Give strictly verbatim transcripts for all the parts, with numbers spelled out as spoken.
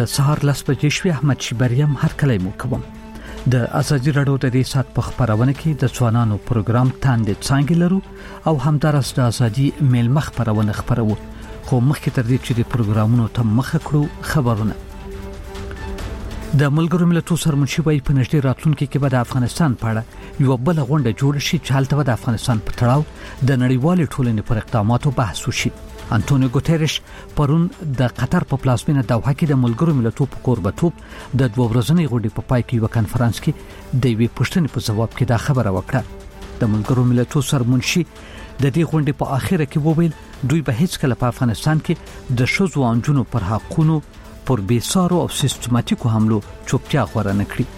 سهار لس بجې شوې. احمد شیبریم هر کله مو کوم. د ازادي راډیو د دې سات په خبرونه کې د ځوانانو پروګرام تاندې څنګه لرو او همدارس د ازادي میل مخ خبرونه خبرو. خو مخکې تر دې چې د پروګرامونو ته مخ کړو خبرونه. د ملګرو ملتونو سرمنشي وایي په نږدې راتلونکي کې به د افغانستان په اړه یو بل غونډه جوړ شي چې هلته د افغانستان په تړاو د نړیوال ټولنې پر اقداماتو بحث وشي. انټونیو ګوتيريش پرون د قطر په پلازمینه دوحه کې د ملګرو ملتونو په کوربتوب د دوه ورځنۍ غونډې په پای کې یو کنفرانس کې د وی پښتنې په جواب کې دا خبره وکړه. د ملګرو ملتونو سرمنشي د دې غونډې په اخر کې وویل دوی به هیڅ کله په افغانستان کې د شذو او انجونو پر حقونو پر بیسارو او سیستماتیکو حملو چوپتیا غوړه نه کړي.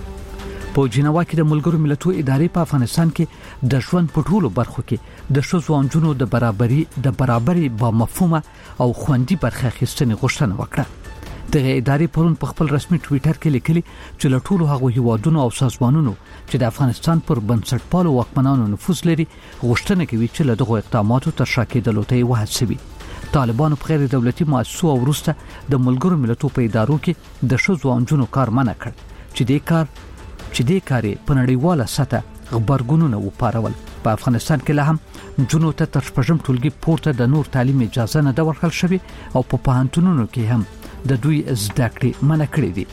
په جنیوا کې د ملګرو ملتونو ادارې په افغانستان کې د ژوند په ټولو برخو کې د شذو او انجونو د برابرۍ د برابرۍ با مفهومه او خوندي برخه اخیستنې غوښتنه وکړه. دغه ادارې پرون په خپل رسمي ټوئیټر کې لیکلي چې له ټولو هغو هیوادونو او سازمانونو چې د افغانستان پر بنسټپالو واکمنانو نفوذ لري غوښتنه کوي چې له دغو اقداماتو تر شا کېدلو ته یې وهڅوي. طالبانو په غیر دولتي مؤسسو او وروسته د ملګرو ملتونو په ادارو کې د شذو او انجونو کار منع کړ چې د کار چې د کاري په نړیواله سطح خبرګونونه وپارول. په افغانستان کې له هم جنو ته تر شپږم ټولګي پورته د نور تعلیم اجازه نه د ورکړل شوی او په پوهنتونونو کې هم د دوی زده کړې منع کړې دي.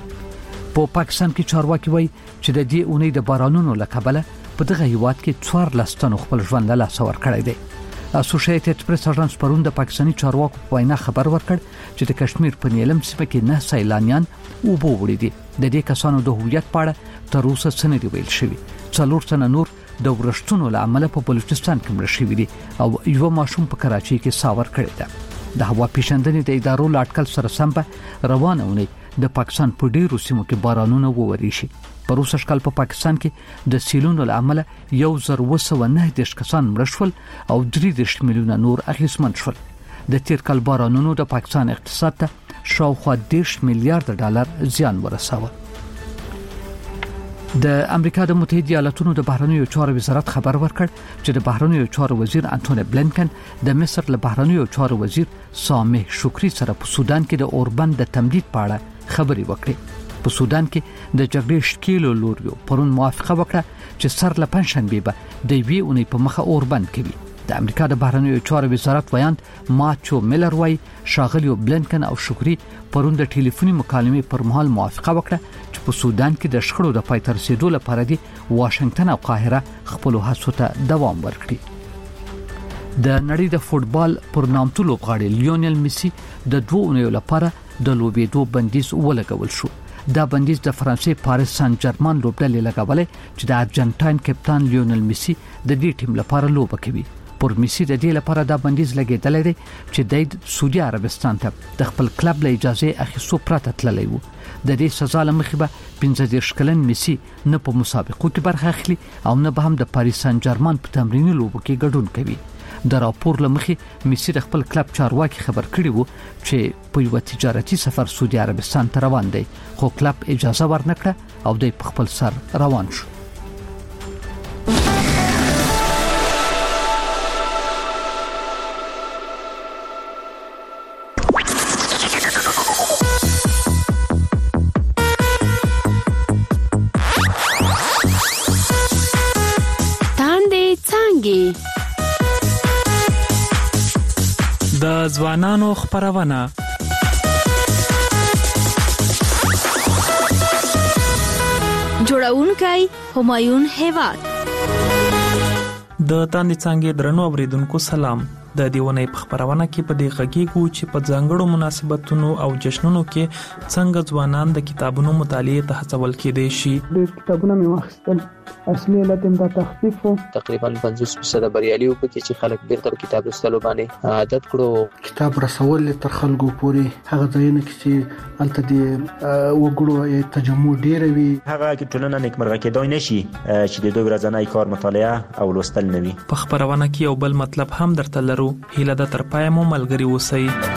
په پاکستان کې چارواکي وایي چې د دې اونۍ د بارانونو له کبله په دغه هیواد کې څوارلس تنو خپل ژوند له لاسه ورکړی دی. اسوسییټډ پریس اژانس پرون د پاکستاني چارواکو په وینا خبر ورکړ چې د کشمیر په نیلم سیمه کې نه سیلانیان اوبو وړي دي. د دې کسانو د هویت په اړه تر اوسه څه نه دی ویل شوی. څلور تنه نور د ورښتونو له امله په بلوچستان کې مړ شوي دي او یو ماشوم په کراچۍ کې ساور کړی دی. د هوا پیژندنې د ادارو له اټکل سره سم به روانه اونۍ د پاکستان په ډیرو سیمو کې بارانونه ووري شي. په روسي شکل په پاکستان کې د سیلونو له امله یو زر وسو نه دیش کسان مړ شول او درې دیش میلیونه نور اغیزمن شول. د تیر کال بارانونو د پاکستان اقتصاد ته شاوخوا دیش میلیارډ ډالر زیان ورساوه. د امریکا د متحده ایالاتونو د بهرنیو چارو وزارت خبر ورکړ چې د بهرنیو چارو وزیر انټونی بلینکن د مصر له بهرنیو چارو وزیر سامح شکری سره په سودان کې د اوربند د تمدید په اړه خبرې وکړې. په سودان کې د جګړې شکیلو لوریو پرون موافقه وکړه چې سر له پنځشنبه به د وی اونۍ په مخه اوربند کوي. د امریکا د بهرنیو چارو وزارت ویاند ماچو میلر وای شاغلی بلینکن او شکری پرون د ټلیفوني مکالمې پر مهال موافقه وکړه چې په سودان کې د شخړو د پای ته رسیدو لپاره دی واشنگټن او قاهره خپل هڅو ته دوام ورکړي. د نړۍ د فوتبال پر نامتو لوبغاړي لیونل میسی د دوه اونیو لپاره د لوبېدو بندیز ولګول شو. دا بندیز د فرانسې پاریس سن جرمن لوبډلې لګولې چې د ارجنټاین کپتان لیونل میسی د دې ټیم لپاره لوبه کوي. پر میسی د دې لپاره دا بندیز لګیدل دی چې د سعودي عربستان ته د خپل کلب له اجازه اخیستو پرته تللی وو. د دې سزا لمخې به پنځه دېرش کلن میسی نه په مسابقو کې برخه اخلي او نه به هم د پاریس سن جرمن په تمریني لوبو کې ګډون کوي. د راپور لمخې میسی د خپل کلب چارواکي خبر کړی وو چې په یو تجارتي سفر سعودي عربستان ته روان دی خو کلب اجازه ورنکړه او د خپل سر روان شو. د ځوانانو خبرونه جوړونکی همایون هیواد. د تاندې څنګه درنو اوریدونکو سلام. د دیونه په خبرونه کې په دې غږیږو چې په ځانګړو مناسبتونو او جشنونو کې څنګه ځوانان د کتابونو مطالعه ته هڅول کېدي شي. د کتابونو مې واخیستل اصلي علت هم دا تخفیف وو. تقریبا پنځوس فیصد بریالي وو پکې چې خلک بیرته کتاب لوستلو باندې عادت کړو. کتاب رسول تر خلکو پورې هغه ځایونه کې چې الته د وګړو تجمع ډیر وي هغه کې ټولنه نیکمرغه کېدای نشي چې د دوی ورځنی کار مطالعه او لوستل نه وي. په خبرونه کې یو بل مطلب هم درته لرو. هیله د تر پای مو ملګری اوسئ.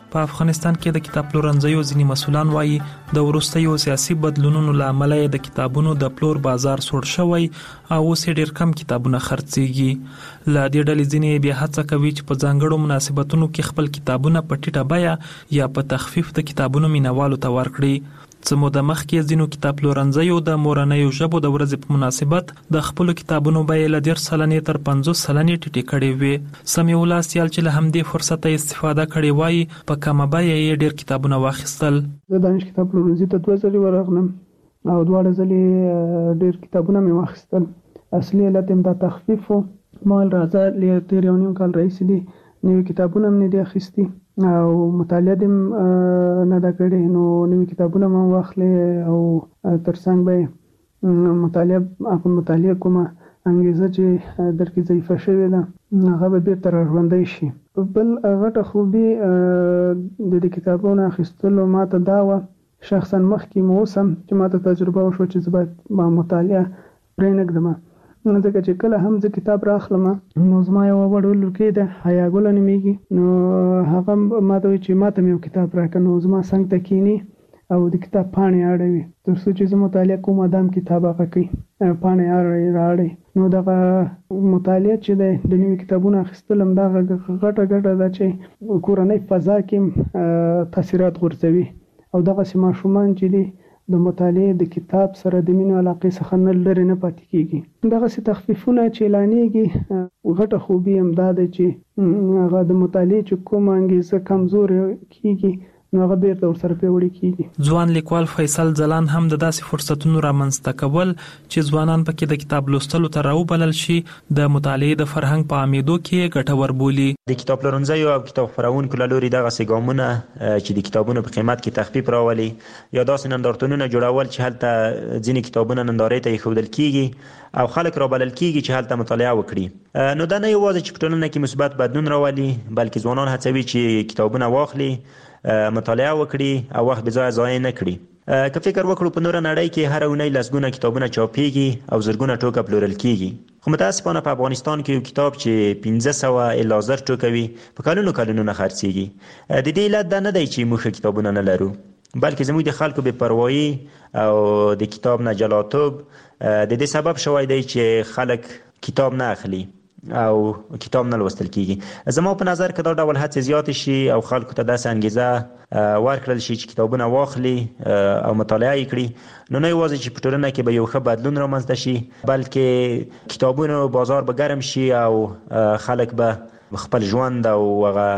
په افغانستان کې د کتاب پلورنځیو ځینې مسولان وایي د وروستیو سیاسي بدلونونو له امله د کتابونو د پلور بازار سوړ شوی او اوس ډېر کم کتابونه خرڅيږي. له دې ډلې ځینې بیا هڅه کوي چې په ځانګړو مناسبتونو کې خپل کتابونه په ټیټه بیه یا په تخفیف د کتابونو مینوالو ته ورکړي. څه موده مخکې ځینو کتاب پلورنځیو د مورنیو ژبو د ورځې په مناسبت د خپلو کتابونو بیې له ډېر سلنې تر پنځوس سلنې ټیټې کړې وې. سمیع الله سیال چې له همدې فرصته استفاده کړې وایي په کمه بیه یې ډېر کتابونه واخیستل. زه دانش کتاب پلورنځي ته دوه ځلې ورغلم او دواړه ځلې ډېر کتابونه مې واخیستل. اصلي علت یې دا تخفیف و. مال راځه له تېر یو نیم کال راهیسې دي نوي کتابونه مې دي اخیستي او مطالعه دې نه دا کړې نو نوي کتابونه مې واخلې او ترڅنګ به مطالعه په مطالعه کومه انګیزه چې درکې ضعیفه شوې ده هغه به بیرته راژوندی شي. بل غټه خوبي د دې کتابونو اخیستلو ماته دا وه شخصا مخکې مو اوسم چې ماته تجربه وشوه چې زه باید ما مطالعه پرېنږدم ځکه چې کله هم زه کتاب راخلم نو زما یو وړ لورکۍ ده حیا ګله نومیږي نو هغه ماته وایي چې ماته مې یو کتاب راکړه نو زما څنګ ته کښېني او د کتاب پاڼې اړوي تر څو چې زه مطالعه کوم ادم کتاب هغه کوي پاڼې اړوي راړي. نو دغه مطالعه چې دی د نوي کتابونو اخیستل هم دغه غټه ګټه ده چې کورنۍ فضا کې تاثیرات غورځوي او دغسې ماشومان چې دي د مطالعې د کتاب سره د مینې علاقې څخه نه لرې نه پاتې کېږي. دغسې تخفیفونه چې اعلانېږي غټه خوبي هم دا ده چې هغه د مطالعې چې کومه انګیزه کمزورې کېږي نو هغه بیرته ورسره پیاوړې کېږي. ځوان لیکوال فیصل ځلان هم د داسې فرصتونو رامنځته کول چې ځوانان پکې د کتاب لوستلو ته راوبلل شي د مطالعې د فرهنګ په عامېدو کې ګټور بولي. د کتاب پلورنځیو او کتاب خپرونکو له لوري دغسې ګامونه چې د کتابونو په قیمت کې تخفیف راولي یا داسې نندارتونونه جوړول چې هلته ځینې کتابونه نندارې ته ایښودل کېږي او خلک رابلل کېږي چې هلته مطالعه وکړي. نو دا نه یوازې چې په ټولنه کې مثبت بدلون راولي بلکې ځوانان هڅوي چې کتابونه واخلي مطالعه وکړي او وخت به ځای ضایع نه کړي. که فکر وکړو په نوره نړۍ کې هر اونۍ لسګونه کتابونه چاپېږي او زرګونه ټوکه پلورل کېږي خو متاسفانه په افغانستان کې یو کتاب چې پنځه سوه الا زر ټوکه وي په کلونو کلونو نه خرڅېږي. د دې علت دا نه دی چې موږ ښه کتابونه نه لرو بلکې زموږ د خلکو بې پروایي او د کتاب نه جلاتوب د دې سبب شوی دی چې خلک کتاب نه اخلي او کتاب نه لوستل کېږي. زما په نظر که دا ډول هڅې زیاتې شي او خلکو ته داسې انګیزه ورکړل شي چې کتابونه واخلي او مطالعه یې کړي نو نه یوازې چې په ټولنه کې به یو ښه بدلون رامنځته شي بلکې کتابونو بازار به ګرم شي او خلک به خپل ژوند او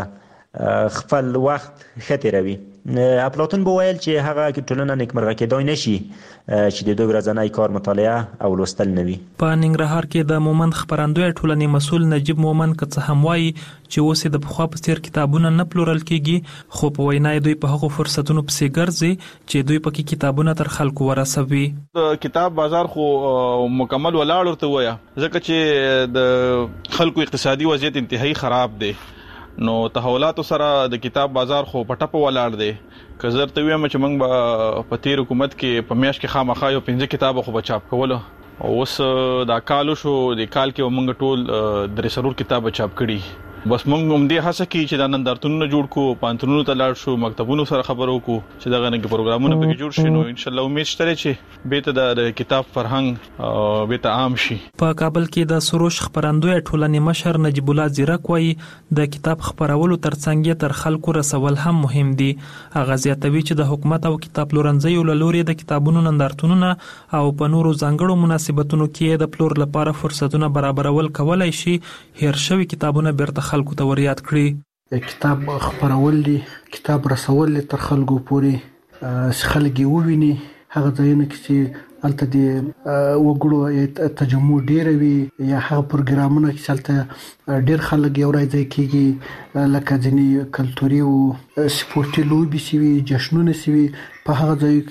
هغه خپل وخت ښه تېروي. افلاطون به ویل چې هغه ټولنه نیکمرغه کېدای نشي چې د دوه ورځنی کار مطالعه او لوستل نه وي. په ننګرهار کې د مومند خپرندوی ټولنې مسؤل نجیب مومند که څه هم وایي چې اوس د پخوا په څېر کتابونه نه پلورل کېږي خو په وینا دوی په هغو فرصتونو پسې ګرځي چې دوی پکې کتابونه تر خلکو ورسوي. د کتاب بازار خو مکمل ولاړ ورته وایه ځکه چې د خلکو اقتصادي وضعیت انتهایی خراب دی نو تحولاتو سره د کتاب بازار خو په ټپه ولاړ دی. که زه درته ووایم چې موږ به په تېر حکومت کې په میاشت کې خامخا یو پنځه کتابه خو به چاپ کولو او اوس دا کال وشو د کال کې به موږ ټول درې څلور کتابه چاپ کړي. بس موږ هم دې هڅه کوي چې دا نندارتونونه جوړ کړو پوهنتونونو ته لاړ شو مکتبونو سره خبرو وکړو چې دغه نګي پروګرامونه پکې جوړ شي نو ان شاء الله امید شته چې بیرته د کتاب فرهنګ بیرته عام شي. په کابل کې د سروش خپرندوی ټولنې مشر نجیب الله زیرک وایي د کتاب خپرولو ترڅنګ تر خلکو رسول هم مهم دي. هغه زیاتوي چې د حکومت او کتاب پلورنځیو له لوري د کتابونو نندارتونونه او په نورو ځانګړو مناسبتونو کې د پلور لپاره فرصتونه برابرول کولای شي هیر شوي کتابونه بیرته خلکو ته ور یاد کړي. کتاب خپرول دي کتاب رسول تر خلکو پورې خلک یې وویني هغه ځایونه کې چې هلته د وګړو تجمع ډېره وي یا هغه پروګرامونه چې هلته ډېر خلک یو راځي کېږي لکه ځینې کلتوري او سپورټي لوبې شوي جشنونه شوي په هغه ځایو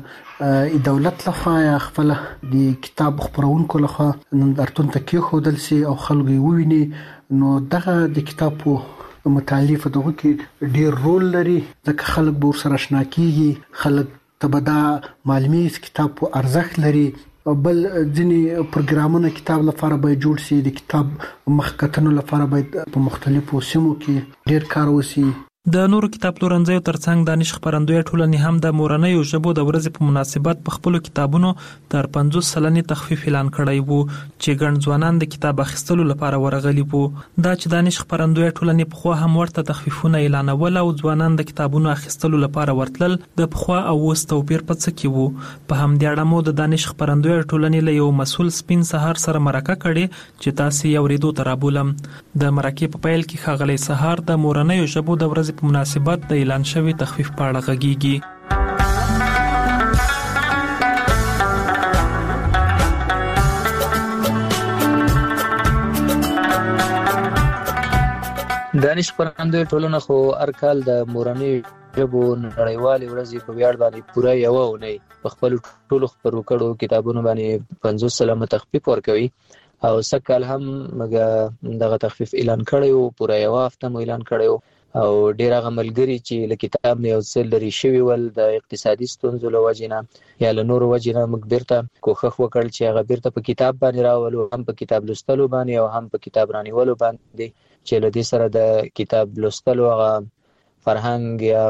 کې دولت لخوا یا خپل د کتاب خپرونکو لخوا نندارتون ته کېښودل شي او خلکو یې وویني نو دغه د کتاب په مطالعه په دغه کې ډېر رول لري ځکه خلک به ورسره اشنا کېږي خلک ته به دا معلومیږي کتاب په ارزښت لري. بل ځینې پروګرامونه کتاب لپاره باید جوړ شي د کتاب مخکتنو لپاره باید په مختلفو سیمو کې ډېر کار وشي د نورو کتاب پلورنځیو ترڅنګ دانش خپرندوی ټولنې هم د مورنیو ژبو د ورځې په مناسبت په خپلو کتابونو تر پنځوس سلنې تخفیف اعلان کړی وو چې ګڼ ځوانان د کتاب اخیستلو لپاره ورغلي وو. دا چې دانش خپرندوی ټولنې په خوا هم ورته تخفیفونه اعلانول او ځوانان د کتابونو اخیستلو لپاره ورتلل د پخوا او اوس توپیر په څه کې وو. په همدې اړه مو د دانش خپرندوی ټولنې له یو مسؤل سپین سهار سره مرکه کړې چې تاسو یې اورېدو ته رابولم. د مرکې په پیل کې ښاغلی سهار د مورنیو ژبو د ورځې په مناسبت د اعلان شوی تخفیف په اړه غږیږي. دانش خپرندوی ټولنه خو هر کال د مورنیو ژبو نړیوالې ورځې په ویاړ باندې پوره یوه اونۍ په خپلو ټولو خپرو کړو کتابونو باندې پنځوس سلنه تخفیف ورکوي او سږ هم موږ دغه تخفیف اعلان کړی وو، پوره یوه هفته مو اعلان کړی وو او ډېر هغه ملګري چې له کتاب نه یو څه لرې شوي ول د اقتصادي ستونزو له وجې نه یا له نورو وجې نه موږ بیرته کوښښ وکړ چې هغه بیرته په کتاب باندې راولو، هم په کتاب لوستلو باندې او هم په کتاب رانیولو باندې چې له دې سره د کتاب لوستلو هغه فرهنګ یا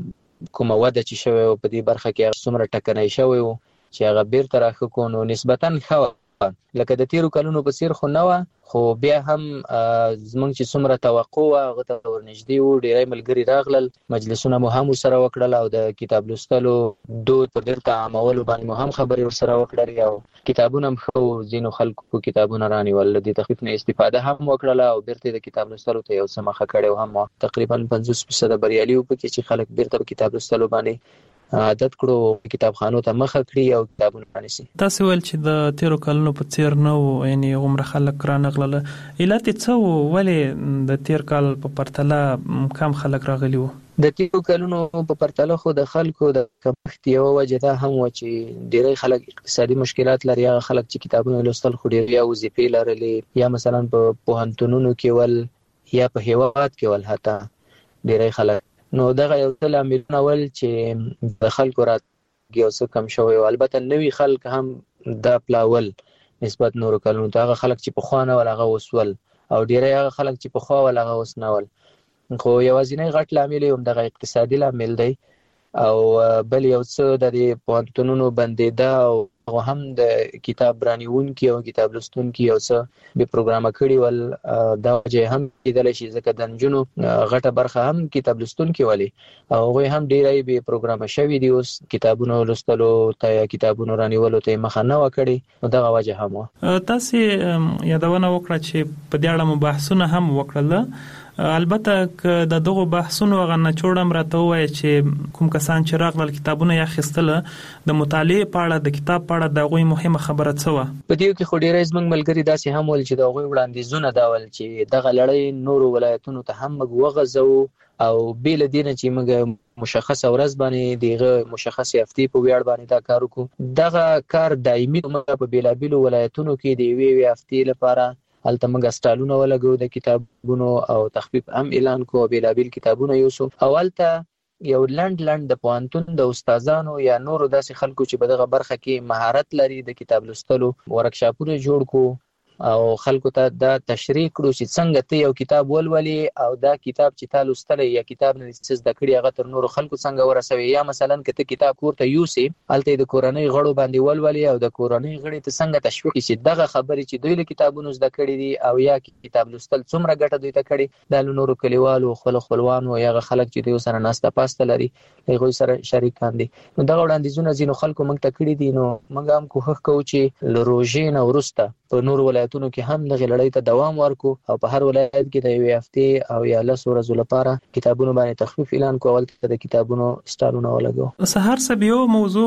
کومه وده چې شوی و په دې برخه کې څومره ټکنی شوی و چې هغه بیرته راښه کړو نو نسبتاً ښه وه. لکه د تیرو کلونو په څیر خو نه وه، خو بیا هم زمونږ چې څومره توقع وه هغه ته ورنږدې وو. ډېری ملګري راغلل، مجلسونه مو هم ورسره وکړل او د کتاب لوستلو دود په بیرته عامولو باندې مو هم خبرې ورسره وکړلې او کتابونه هم ښه وو. ځینو خلکو کتابونه رانیول، له دې تخفیف نه استفاده هم وکړله او بیرته د کتاب لوستلو ته یو څه مخه کړی هم وه. تقریبا پنځوس فیصده بریالي وو پکې چې خلک بیرته په کتاب لوستلو باندې عادت کړو، کتابخانو ته مخه کړي او کتابونه رانیسي. تاسو ویل چې د تیرو کلونو په څیر نه وو، یعنی عمر خلک رانغلله. علت څه وو؟ ولې د تیر کال په پرتله کم خلک راغلي وو؟ د تیرو کلونو په پرتله خو د خلکو د کمښت یوه وجه دا هم وه چې ډېری خلک اقتصادي مشکلات لري. هغه خلک چې کتابونه لوستل خو ډېر یا وظیفې لرلې یا مثلا په پوهنتونونو کې ول یا په هیواد کې ول حتی ډېری خلک. نو دغه یو څه لاملونه ول چې د خلکو راتګ یو څه کم شوی و. البته نوي خلک هم دا پلاول نسبت نورو کلونو ته. هغه خلک چې پخوا نه ول هغه اوس ول او ډېری هغه خلک چې پخوا ول هغه اوس نه ول. خو یوازینی غټ لامل یې همدغه اقتصادي لامل دی او بل یو څه د دې پوهنتونونو بندېده او هغه هم د کتاب رانیونکي او کتاب لوستونکي یو څه بې پروګرامه کړي ول. دا وجه هم کېدلی شي ځکه د نجونو غټه برخه هم کتاب لوستونکي ولې او هغوی هم ډېری بې پروګرامه شوي دي. اوس کتابونو لوستلو ته یا کتابونو رانیولو ته یې مخه نه وه کړې، نو دغه وجه هم وه. تاسې یادونه وکړه چې په دې اړه مو بحثونه هم وکړل. البته که د دغو بحثونو هغه نچوړ هم راته ووایه چې کوم کسان چې راغلل کتابونه یې اخیستله د مطالعې په اړه د کتاب په اړه د هغوی مهمه خبره څه وه؟ په دې کې خو ډېری زموږ ملګري داسې هم ول چې د هغوی وړاندیزونه دا ول چې دغه لړۍ نورو ولایتونو ته هم موږ وغځوو او بې له دې نه چې موږ مشخصه ورځ باندې دغه مشخصې هفتې په ویاړ باندې دا کار وکړو. دغه کار دایمي موږ په بېلابېلو ولایتونو کې د یوې یوې هفتې لپاره هلته موږ سټالونه ولګو د کتابونو او تخفیف هم اعلان کو او بېلابېل کتابونه یوسو او هلته یو لنډ لنډ د پوهنتون د استادانو یا نورو داسې خلکو چې په دغه برخه کې مهارت لري د کتاب لوستلو ورکشاپونه جوړ کو او خلکو ته دا تشریح کړو چې څنګه ته یو کتاب ولولې او دا کتاب چې تا لوستلی یا کتاب نه څه زده کړي هغه تر نورو خلکو څنګه ورسوي. یا مثلا که ته کتاب کور ته یوسې هلته د کورنۍ غړو باندې ولولې او د کورنۍ غړي ته څنګه تشویق کړي چې دغه خبرې چې دوی له کتابونو زده کړي دي او یا کتاب لوستل څومره ګټه دوی ته کړي دا له نورو کلیوالو خپلو خپلوانو یا هغه خلک چې دوی سره ناسته پاسته لري هغوی سره شریکان دي. نو دغه وړاندیزونه ځینو خلکو موږ ته کړي دي. نو موږ هم کوښښ کوو چې له روژې نه وروسته په نورو ولایتونو کې هم دغه لړۍ ته دوام ورکو او په هر ولایت کې د یوې هفتې او یا لسو ورځو لپاره کتابونو باندې تخفیف اعلان کول ته د کتابونو سټالونه ولګو. سهار صاحب یو موضوع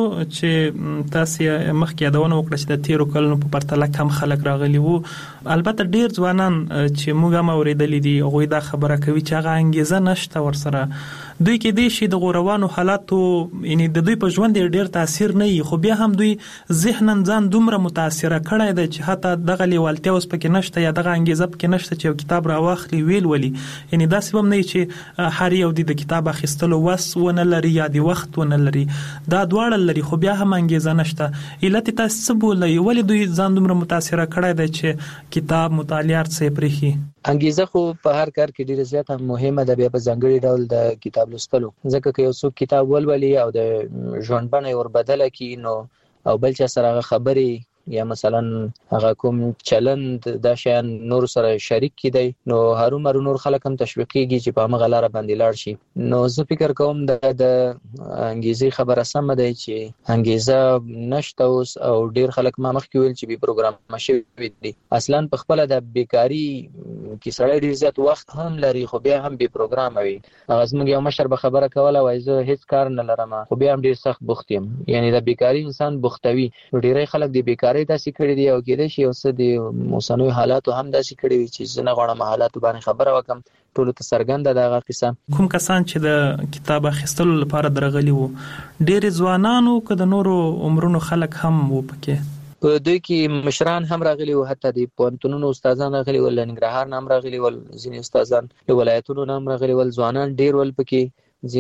چې تاسو مخکې یادونه وکړه چې د تیرو کلونو په پرتله کم خلک راغلي وو. البته ډیر ځوانان چې موږ هم اوریدلې دي هغوی دا خبره کوي چې هغه انګیزه نشته ورسره دوی کې د شي د غوروانو حالاتو یعنی د دوی په ژوند ډېر تاثیر نه وي، خو بیا هم دوی ذهنن ځان دومره متاثر کړی دی چې حتی دغه لیوالتیا اوس پکې نشته یا دغه انګیزه پکې نشته چې یو کتاب راواخلي ویل ولي. یعنی دا سبب نه چې هر یو د کتاب اخیستلو وس ونه لري یا د وخت ونه لري، دا دواړه لري خو بیا هم انګیزه نشته. علت تاسو څه بولئ ولې دوی ځان دومره متاثر کړی دی چې کتاب مطالعه څه پرېږي؟ انګیزه خو په هر کار کې ډیره زیاته مهمه ده، بیا په ځانګړي ډول د کتاب لوستلو، ځکه که یو څوک کتاب ولولي او د ژوند بڼه ور بدله کړي نو او بل چا سره خبرې یا مثلا هغه کوم چلند دا شیان نور سره شریک کیدی نو هرو مرو نور خلک هم تشویقيږي چې په هغه لار باندې لاړ شي. نو زه فکر کوم د انګیزې خبره سم ده چې انګیزه نشته اوس او ډیر خلک ما مخکې ویل چې به پروګرام شوی دي، اصلا په خپل د بیکاری کې سړی ډیر زیات وخت هم لري خو بیا هم به پروګرام وي. هغه زموږ یو مشر به خبره کوله وای زه هیڅ کار نه لرم خو بیا هم ډیر سخت بوخت یم، یعنی د بیکاری انسان بوختوي. ډیری خلک د بیکاری داسې کړی دی او کېدای شي اوس د موسنوي حالاتو هم داسې کړی وي چې زه نه غواړم حالاتو باندې خبره وکم، ټولو ته څرګنده ده هغه قصه. کوم کسان چې د کتاب اخیستلو لپاره درغلي وو ډېر ځوانانو که د نورو عمرونو خلک هم وو پکې؟ په دوی کې مشران هم راغلي وو، حتی د پوهنتونونو استادان راغلي ول، ننګرهار نه هم راغلي ول، ځینې استادان له ولایتونو نه هم راغلي ول، ځوانان ډېر ول پکې،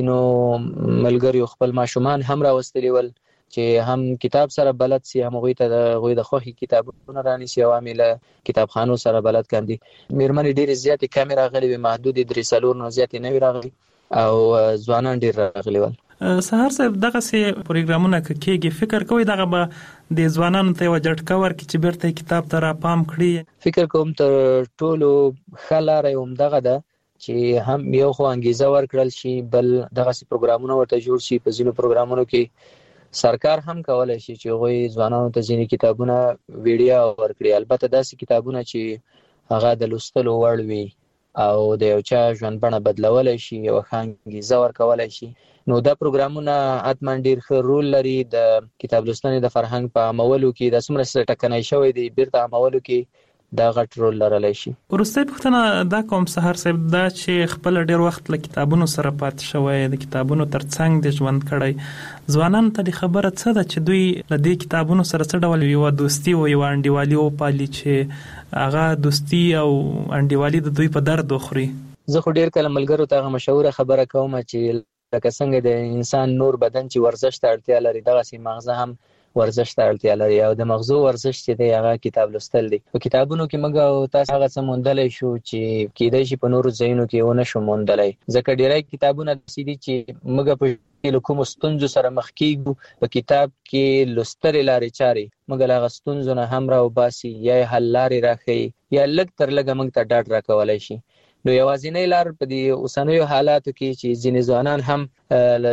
ځینو ملګریو خپل ماشومان هم راوستلي ول چې هم کتاب سره بلد سي، هم غوي ته د غوي د خوخي کتابونه رانیسي او عامل کتابخانو سره بلد کاندي. میرمنې ډېر زیات کیمرا غلي وي، محدود درې سالور نه زیات نه وی راغلي او ځوانان ډېر راغلي ول. سهار صاحب دغه سي پروګرامونه کېږي، فکر کوي دغه به د ځوانانو ته وجټ کور کې چې بیرته کتاب ته را پام کړی؟ فکر کوم تر ټولو خلاره هم دغه ده چې هم یو خو انګیزه ورکړل شي، بل دغه سي پروګرامونه ورته جوړ شي. په ځینو پروګرامونو کې سرکار هم کولای شي چې غوي ځوانانو ته ځینې کتابونه ویډیو ورکړي، البته داسې کتابونه چې هغه د لوستلو وړ وي او د یو چا ژوند بڼه بدلولای شي او انګیزه ورکولای شي. نو دا پروګرامونه حتما ډیر ښه رول لري د کتاب لوستنې د فرهنګ په عملولو کې، د څومره ټکنۍ شوی دی بیرته عملولو کې دا غټ رول لرلی شي. وروستۍ پوښتنه دا کوم سهار صاحب دا چې خپل ډیر وخت له کتابونو سره پات شوی، د کتابونو ترڅنګ د ژوند کړی، ځوانانو ته د خبره څه ده چې دوی له دې کتابونو سره څه ډول یو دوستي او یو انډیوالي وپالي چې هغه دوستي او انډیوالي د دوی په درد وخوري؟ زه خو ډیر کله ملګرو ته هغه مشهوره خبره کوم چې لکه څنګه د انسان نور بدن چې ورزش ته اړتیا لري دغسې مغزه هم ورزش ته اړتیا لري او د مغزو ورزش چې دی هغه کتاب لوستل دی. په کتابونو کې موږ او تاسو هغه څه موندلی شو چې کېدای شي په نورو ځایونو کې ونه شو موندلی، ځکه ډیری کتابونه داسې دي چې موږ په له کومو ستونزو سره مخ کېږو په کتاب کې لوستلې لارې چارې موږ له هغه ستونزو نه هم راوباسي یا یې حل لارې راښیي یا لږ تر لږه موږ ته ډاډ راکولی شي. نو یوازینۍ لار په دې اوسنیو حالاتو کې چې ځینې ځوانان هم له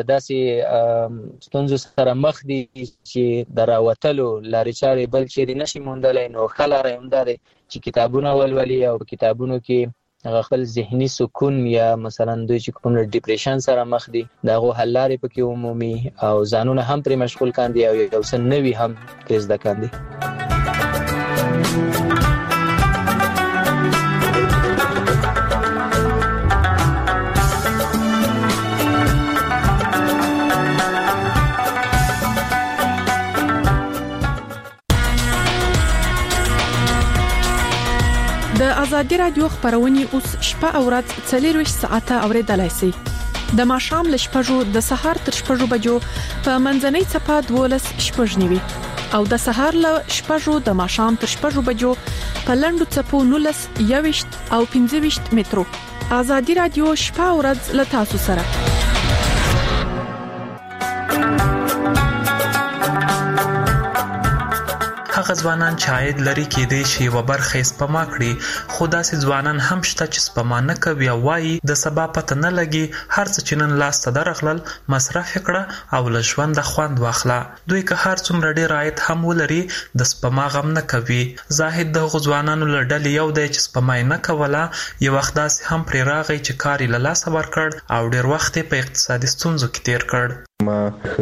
داسې ستونزو سره مخ دي چې د راوتلو لارې چارې بل چیرې نشي موندلی، نو ښه لاره یې همدا دی چې کتابونه ولولي او په کتابونو کې هغه خپل ذهني سکون یا مثلا دوی چې کوم ډیپریشن سره مخ دي د هغو حل لارې پکې ومومي او ځانونه هم پرې مشغول کاندي او یو څه نوي هم پرې زده کاندي. د ازادي رادیو خبرونه اوس شپه او ورځ څلور ساعته اوریدلای شئ. د ماښام ل شپږو د سهار تر شپږو بجو په منځنۍ چپه دولس شپږنیوي او د سهار ل شپږو د ماښام تر شپږو بجو په لندو چپو نولس یويشت او پنځه ویشت مترو. ازادي رادیو شپه او ورځ ل تاسو سره. هغه ځوانان چې عاید لري کېدای شي و برخه سپما کړي، خو داسې ځوانان هم شته چې سپما نه کوي او وایي د سبا پته نه لګي، هر څه چې نن لاس ته درغلل مصرف کړه او له ژونده خوند واخله. دوی که هر څومره ډېر عاید هم ولري د سپما غم نه کوي. زاهد د هغو ځوانانو له ډلې یو دی چې سپما یې نه کوله، یو وخت داسې هم پرې راغی چې کار یې له لاسه ورکړ او ډېر وخت یې په اقتصادي ستونزو کې تیر کړ. ما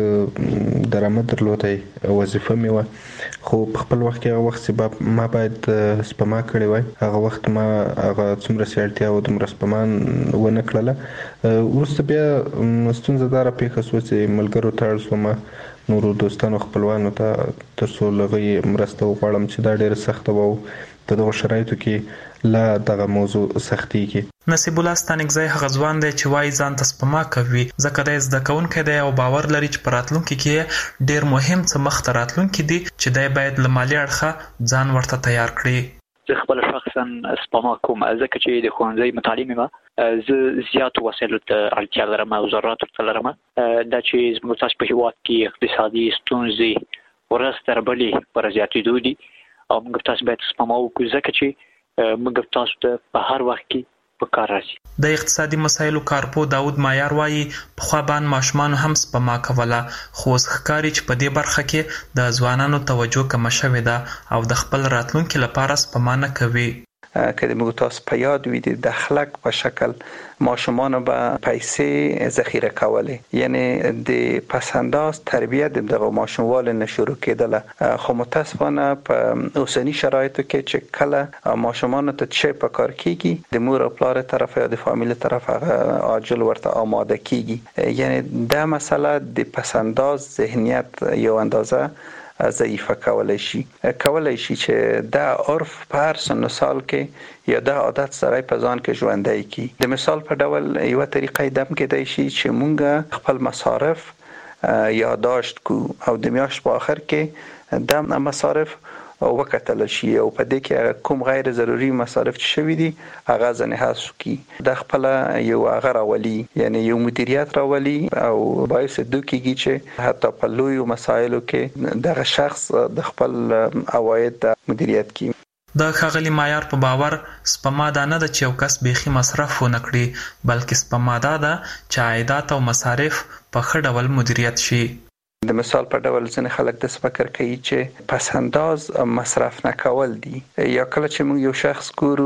درآمد درلودی وظیفه مې وه، خو په خپل وخت کې هغه وخت چې ما باید سپما کړې وای، هغه وخت ما هغه څومره سي اړتیا و دومره سپما ونه کړله. وروسته بیا ستونزه داره پیښه شوه چې ملګرو ته اړ شوم، نورو دوستانو خپلوانو ته تر څو له هغوی مرسته وغواړم چې دا ډېره سخته وه. په دغو شرایطو کې لا دغه موضوع سختېږي. نصیب الله ستانکزی هغه ځوان دی چې وایي ځان ته سپما کوي ځکه دی زده کوونکی دی او باور لري چې په راتلونکي کې ډېر مهم څه مخته راتلونکي دي چې دی باید له مالي اړخه ځان ورته تیار کړي. زه خپل شخصا سپما کوم ځکه چې د ښوونځي متعلم یم، زه زیاتو وسایلو ته اړتیا لرم او ضروراتو ته لرم. دا چې زموږ تاسو په هېواد کې اقتصادي ستونزې ورځ تر بلې پر زیاتېدو دي او موږ تاسو باید سپما وکړو ځکه چې موږ تاسو ته په هر وخت کې په کار راځي. د اقتصادي مسایلو کارپو داود مایار وایي پخوا باندې ماشومان هم سپما کوله، خو اوس ښکاري چې په دې برخه کې د ځوانانو توجه کمه شوې ده او د خپل راتلونکي لپاره سپما نه کوي. که د موږ تاسو په یاد وي د دخلک په شکل ماشومان به پیسې ذخیره کولې، یعنی د پسنداز تربیت دغه ماشوموال نه شروع کېدله، خو متاسفانه په اوسنی شرایطو کې چې کله ماشومان ته څه په کار کیږي د مور او پلار طرف یا د فامیل طرف هغه عاجل ورته آماده کیږي، یعنی دا مسله د پسنداز ذهنیت یو اندازه ضعیفه کولای شي کولای شي چې دا عرف په هر سن سال کې یا دا عادت سره په ځان کې ژوندی کی. د مثال په ډول یو طریقې دم کېدای شي چې مونږ خپل مصارف یادداشت کو او د میاشت په آخر کې دم مصارف وکتل شي او په دې کې کوم غیر ضروري مصارف چې شوي دي هغه ځنه حذف کی. د خپل یو هغه راولي، یعنی یو مدیریت راولي او باعث دوکیږي چې حتی په لویو مسایلو کې دغه شخص د خپل عواید مدیریت کوي. د ښاغلي مایار په باور سپما دا نه ده چې یو کس بیخي مصرف ونه کړي، بلکې سپما دا ده چې عایدات او مصارف په ښه ډول مدیریت شي. د مثال په ډول ځینې خلک د فکر کوي چې پس انداز مصرف نه کول دي، یا کله چې موږ یو شخص ګورو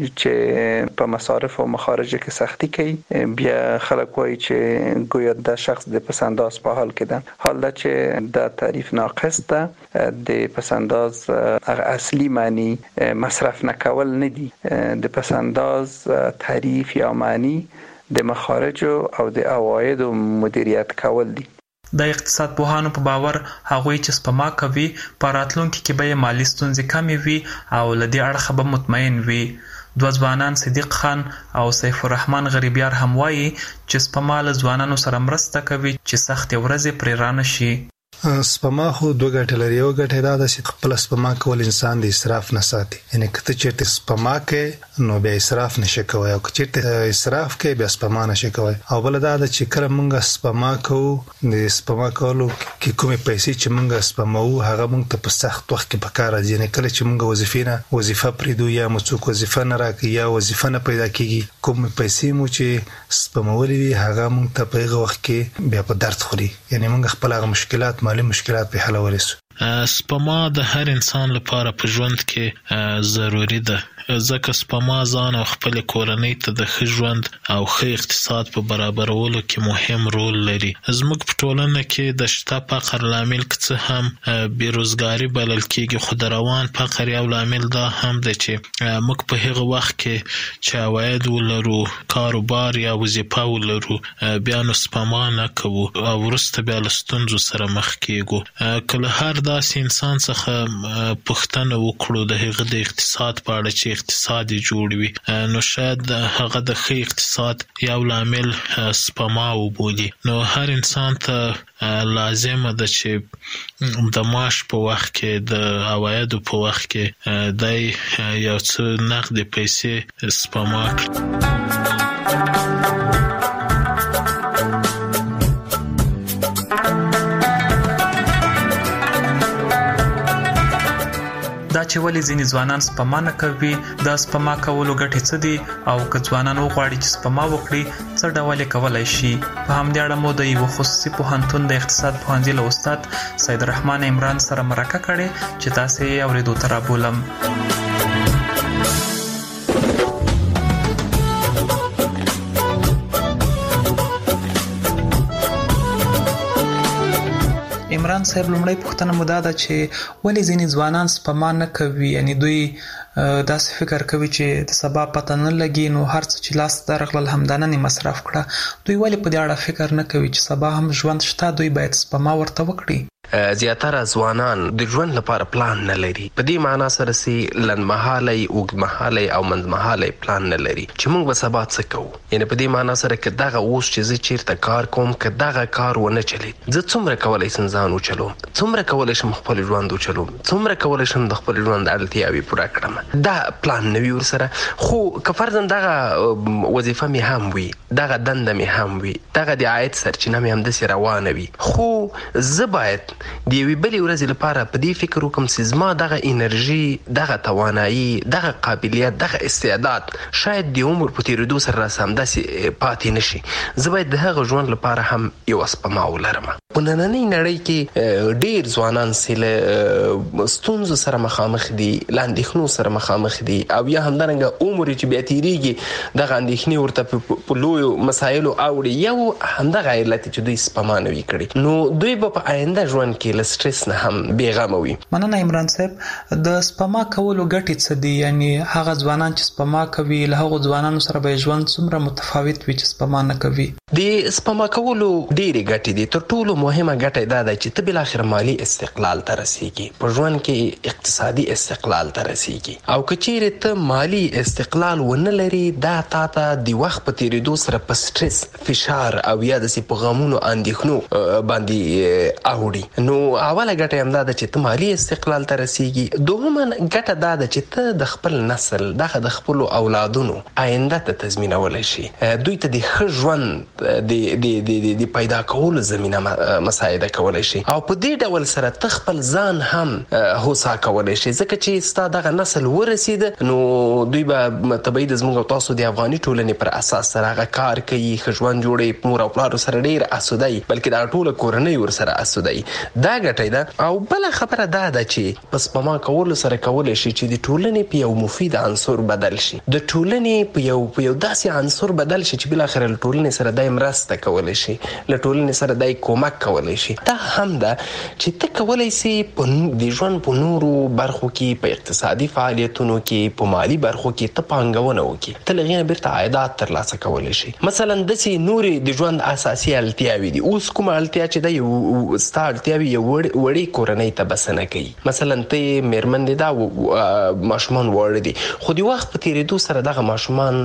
چې په مصارف او مخارج کې سختی کوي بیا خلک وایي چې ګویا د شخص د پس انداز په حال کې ده، حال دا چې د تعریف ناقص ده. د پس انداز اصلي معنی مصرف نه کول نه دي، د پس انداز تعریف یا معنی د مخارج او د عواید مدیریت کول دي. د اقتصاد پوهانو په باور هغوی چې سپما کوي په راتلونکي کې به مالي ستونزې کمې وي او له دې اړخه به مطمئن وي. دوه ځوانان صدیق خان او سیف الرحمن غریبیار هم وایي چې سپما له ځوانانو سره مرسته کوي چې سختې ورځې پرې رانه شي. سپما خو دوه ګټې لري. یو ګټه دا ده چې خپل سپما کول انسان د اسراف نه ساتي، یعنی که ته چیرته سپما کوې نو بیا اسراف نشي کوی، او که چیرته اسراف کوې بیا سپما نشي کوی. او بل دا ده چې کله موږ سپما کوو د سپما کولو کې کومې پیسې چې موږ سپموو هغه موږ ته په سخت وخت کې په کار راځي، یعنی کله چې موږ وظیفې نه وظیفه پرېږدو یا مو څوک وظیفه نه راکوي یا وظیفه نه پیدا کېږي، کومې پیسې مو چې سپمولې وي هغه موږ ته په هغه وخت کې بیا په درد خوري، یعنی موږ خپل هغه مشکلات مالي مشکلات په حل ورسو. سپما د هر انسان لپاره په ژوند کې ضروری ده، ځکه سپما ځان او خپل کورنۍ ته د ښه ژوند او ښه اقتصاد په برابرولو کې مهم رول لري. زموږ په ټولنه کې د شته فقر لامل که څه هم بیروزګاري بلل کېږي، خو د روان فقر یو لامل دا هم دی چې موږ په هغه وخت کې چې عواید ولرو، کاروبار یا وظیفه ولرو، بیا نو سپما نه کوو او وروسته بیا له ستونزو سره مخ کېږو. که له هر داسې انسان څخه پوښتنه وکړو د هغه د اقتصاد په اړه چې اقتصاد یې جوړ وي، نو شاید هغه د ښه اقتصاد یو لامل سپما وبولي. نو هر انسان ته لازمه ده چې د معاش په وخت کې د عوایدو په وخت کې دی یو څه نقدې پیسې سپما کړي. دا چې ولې ځینې ځوانان سپما نه کوي، دا سپما کولو ګټې څه دي او که ځوانان وغواړي چې سپما وکړي څه ډول یې کولی شي. په همدې اړه مو د یوه خصوصي پوهنتون د اقتصاد پوهنځي له استاد سید الرحمن عمران سره مرکه کړې چې تاسې یې اورېدو ته رابولم. عمران صاحب لومړی پوښتنه مو دا ده چې ولې ځینې ځوانان سپما نه کوي، یعنی دوی داسې فکر کوي چې د سبا پته نه لګي نو هر څه چې لاس ته راغلل همدانه یې مصرف کړه. دوی ولې په دې اړه فکر نه کوي چې سبا هم ژوند شته، دوی باید سپما ورته وکړي؟ زیاتره ځوانان د ژوند لپاره پلان نه لري. په دې معنا سره سي لنډمهالی، اوږدمهالی او منځمهالی پلان نه لري چې موږ به سبا څه کوو. یعنی په دې معنا سره که دغه اوس چې زه چیرته کار کوم که دغه کار ونه چلید، زه څومره کولی شم ځان وچلوم، څومره کولی شم خپل ژوند وچلوم، څومره کولی شم د خپل ژوند اړتیاوې پوره کړم. دا پلان نه وي ورسره. خو که فرضاً دغه وظیفه مې هم وي، دغه دنده مې هم وي، دغه د عاید سرچینه مې همداسې روانه وي، خو زه باید د یوې بلې ورځې لپاره په دې فکر وکړم چې زما دغه انرژي، دغه توانایي، دغه قابلیت، دغه استعداد شاید د عمر په تېرېدو سره راسه همداسې پاتې نه شي. زه باید د هغه ژوند لپاره هم یوه سپما ولرم. په نننۍ نړۍ کې ډېر ځوانان چې له ستونزو سره مخامخ دي، له اندېښنو سره مخامخ دي، او یا همدارنګه عمر چې بیا تېرېږي دغه اندېښنې ورته په لویو مسایلو اوړي. یو همدغه علت چې دوی سپما نه وي کړې، نو دوی به په آینده ژوند کې له سټرس نه هم بېغمه وي. مننه عمران صاحب. د سپما کولو ګټې څه دي؟ یعنی هغه ځوانان چې سپما کوي له هغو ځوانانو سره به ژوند څومره متفاوت وي چې سپما نه کوي؟ د سپما کولو ډېرې ګټې دي. تر ټولو مهمه ګټه دا ده چې ته بالاخره مالي استقلال ته رسېږي، په ژوند کې اقتصادي استقلال ته رسېږي. او که چیرې ته مالي استقلال ونه لري، دا تا ته د وخت په تېرېدو سره په سټرس، فشار او یا داسې په غمونو اندېښنو باندې اوړي. نو اوله ګټه همدا ده چې ته مالي استقلال ته رسېږي. دوهمه ګټه دا ده چې ته د خپل نسل، دغه د خپلو اولادونو آینده ته تضمینولی شي، دوی ته د ښه ژوند د پیدا کولو زمینه مساعده کولی شي. او په دې ډول سره ته خپل ځان هم هوسا کولی شي، ځکه چې ستا دغه نسل ورسېده نو دوی به طبیعي د زموږ او تاسو د افغاني ټولنې پر اساس سره هغه کار کوي، ښه ژوند جوړوي، مور او پلارو سره ډېر اسوده وي، بلکې دا ټوله کورنۍ ورسره اسوده وي. دا ګټه ده. او بله خبره دا ده چې په سپما کولو سره کولی شي چې د ټولنې په یو مفید عنصر بدل شي، د ټولنې په یو په یو داسې عنصر بدل شي چې بالاخره له ټولنې سره دای مرسته کولی شي، له ټولنې سره دای کومک کولی شي. دا هم ده چې ته کولی سي د ژوند په نورو برخو کې، په اقتصادي فعالیتونو کې، په مالي برخو کې ته پانګونه وکړي، ته له هغې نه بیرته عایدات ترلاسه کولی شي. مثلا داسې نورې د ژوند اساسي اړتیاوې دي. اوس کومه اړتیا چې ده یو ستا اړتیاوې یو وړې کورنۍ ته بسنه کوي. مثلا ته مېرمن دې دا ماشومان واړه دي، خو د وخت په تېرېدو سره دغه ماشومان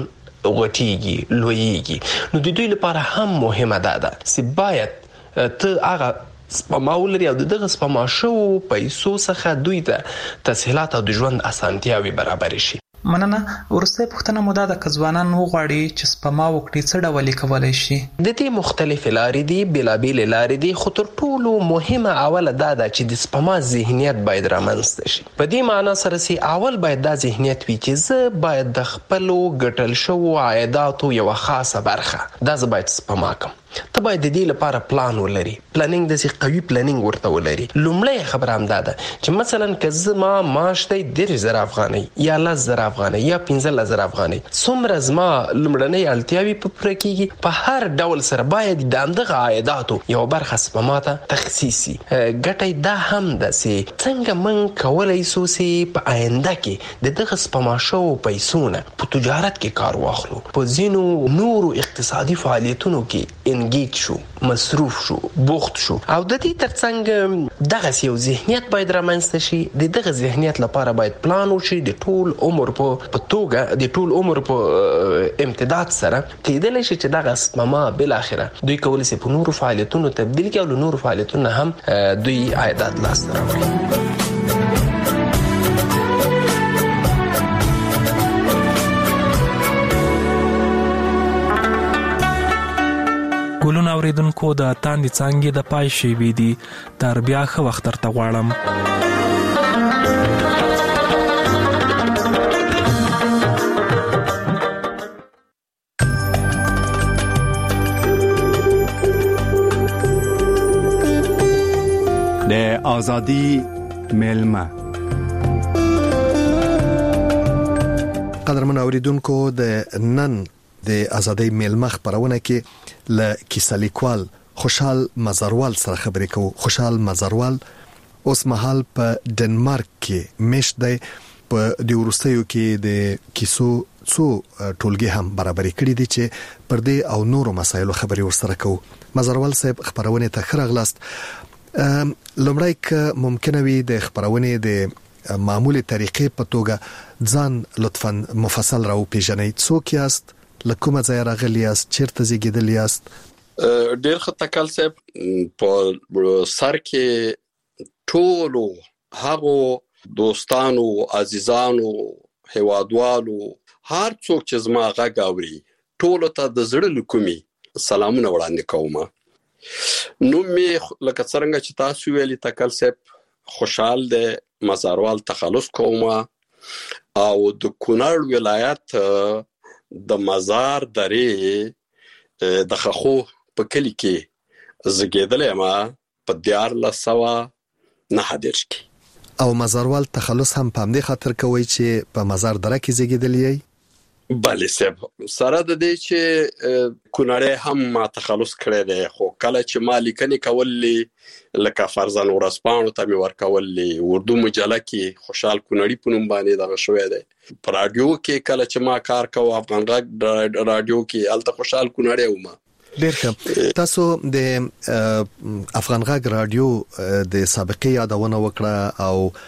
غټېږي، لویېږي. نو د دوی لپاره هم مهمه دا ده چې باید ته هغه سپما ولري او د دغه سپما شوو پیسو څخه دوی ته تسهیلات او د ژوند اسانتیاوې برابرې شي. مننه. وروستۍ پوښتنه مو دا ده که ځوانان وغواړي چې سپما وکړي څه ډول یې کولی شي؟ د دې مختلفې لارې دي، بېلابېلې لارې دي، خو تر ټولو مهمه اوله دا ده چې د سپما ذهنیت باید رامنځته شي. په دې معنا سره چې اول باید دا ذهنیت وي چې زه باید د خپلو ګټل شوو عایداتو یوه خاصه برخه دا زه باید سپما کړم. ته باید د دې لپاره پلان ولري، پلانینګ داسې قوي پلانینګ ورته ولري. لومړی خبره همدا ده چې مثلا که زما معاش دی دېرش زره افغانۍ یا لس زره افغانۍ یا پنځلس زره افغانۍ، څومره زما لومړنۍ اړتیاوې په پوره کېږي، په هر ډول سره باید د همدغه عایداتو یوه برخه سپما ته تخصیص شي. ګټه دا هم ده چې څنګه موږ کولی شو چې په آینده کې د دغه سپما شوو پیسو نه په تجارت کې کار واخلو، په ځینو نورو اقتصادي فعالیتونو کې انګیج شو، مصروف شو، بوخت شو. او د دې ترڅنګ دغه یو ذهنیت باید رامنځته شي. د دغه ذهنیت لپاره باید پلان وشي د ټول عمر په توګه، د ټول عمر په امتداد سره کېدلی شي چې دغه سپما بالاخره دوی کولی شي په نورو فعالیتونو تبدیل کړي او له نورو فعالیتونو هم دوی عایدات لاسته راوړي. ګلونه اوریدونکو د تاندې څانګې د پای شیبې دي. تر بیا ښه وخت درته غواړم. د ازادي ملما. قدرمن اوریدونکو، د نن د ازادي ملما خبرونه کې ل کیسه لیکوال خوشحال مزاروال سره خبرې کوو. خوشحال مزاروال اوس مهال په ډنمارک کې مشت دی. په د ورستیو کې د کیسو څو ټولګي هم برابرې کړې دي چې پر دې او نورو مسایلو خبرې ورسره کوو. مزاروال صاحب خبرونه ته خرغلاست. لومړی که ممکنه وي د خبرونه د معمولی طریقې په توګه ځان لطفاً مفصل راو پیژنئ. څوک یاست؟ له کومه ځای راغلی یاست؟ چیرته زیږیدلی یاست؟ ډیر ښه تکل صاحب. په سر کې ټولو هغو دوستانو، عزیزانو، هیوادوالو، هر څوک چې زما غږ اوري ټولو ته د زړه له کومې سلامونه وړاندې کوم. نو مې لکه څنګه چې تاسو ویلي تکل صاحب خوشحال دی مزاروال تخلص کوم او د کونړ ولایت د مزار درې د خخو په کلی کې زګیدلې ما په دیارلس سوه نهه دېرش کې. او مزاروال تخلص هم په همدې خاطر کوي چې په مزار دره کې زیږیدلی؟ بله صاحب، سره د دې چې کونړی هم ما تخلص کړی دی، خو کله چې ما لیکنې کولې لکه فرزن ورځپاڼو ته مې ورکولې، اردو مجله کې خوشحال کونړي په نوم باندې دغه شوی دی. په راډیو کې کله چې ما کار کوم افغان غږ راډیو کې هلته خوشحال کونړی وم. ډیر ښه. تاسو د افغان غږ راډیو د سابقې یادونه وکړه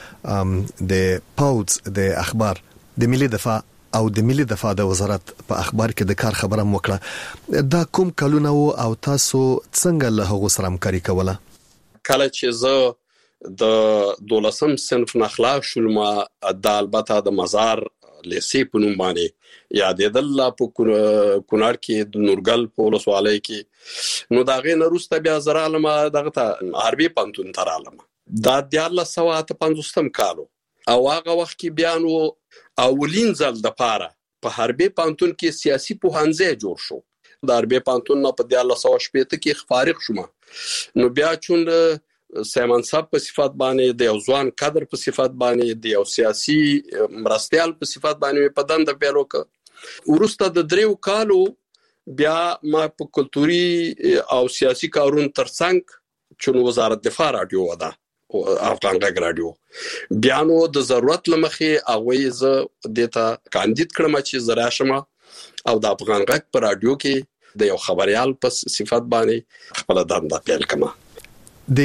او د پاوز د اخبار د ملي دفاع او د ملي دفاع د وزارت په اخبار کې د کار خبره وکړه. دا کوم کلونه وو او تاسو څنګه له هغو سره همکاري کوله؟ کله چې زه د دولسم صنف نه خلاص شولم، دا البته د مزار لیسې په نوم باندې یادېدل په کونړ کې د نورګل په ولسوالۍ کې. نو د هغې نه وروسته بیا زه رالم دغه ته حربي پوهنتون ته رالم. دا دیارلس سوه اته پنځوسم کال و او هغه وخت کې بیا نو اولین ځل دپاره په حربي پوهنتون کې سیاسي پوهنځی جوړ شو. د حربي پوهنتون نه په دیارلس سوه شپېته کې فارغ شوم. نو بیا چون سیمن صاحب په صفت باندې د یو ځوان کادر په صفت باندې د یو سیاسي مرستیال په صفت باندې په دنده پیل وکړ. وروسته د دریو کالو بیا ما په کلتوري او سیاسي کارونو ترڅنګ چون وزارت دفاع راډیو ودا افغان غږ راډیو بیا نو د ضرورت لمخې هغوی زه دیتا کاندید کړم چې زه راشم او د افغان غږ په راډیو کې د یو خبریال په صفت باندې خپل دنده پیل کړم. د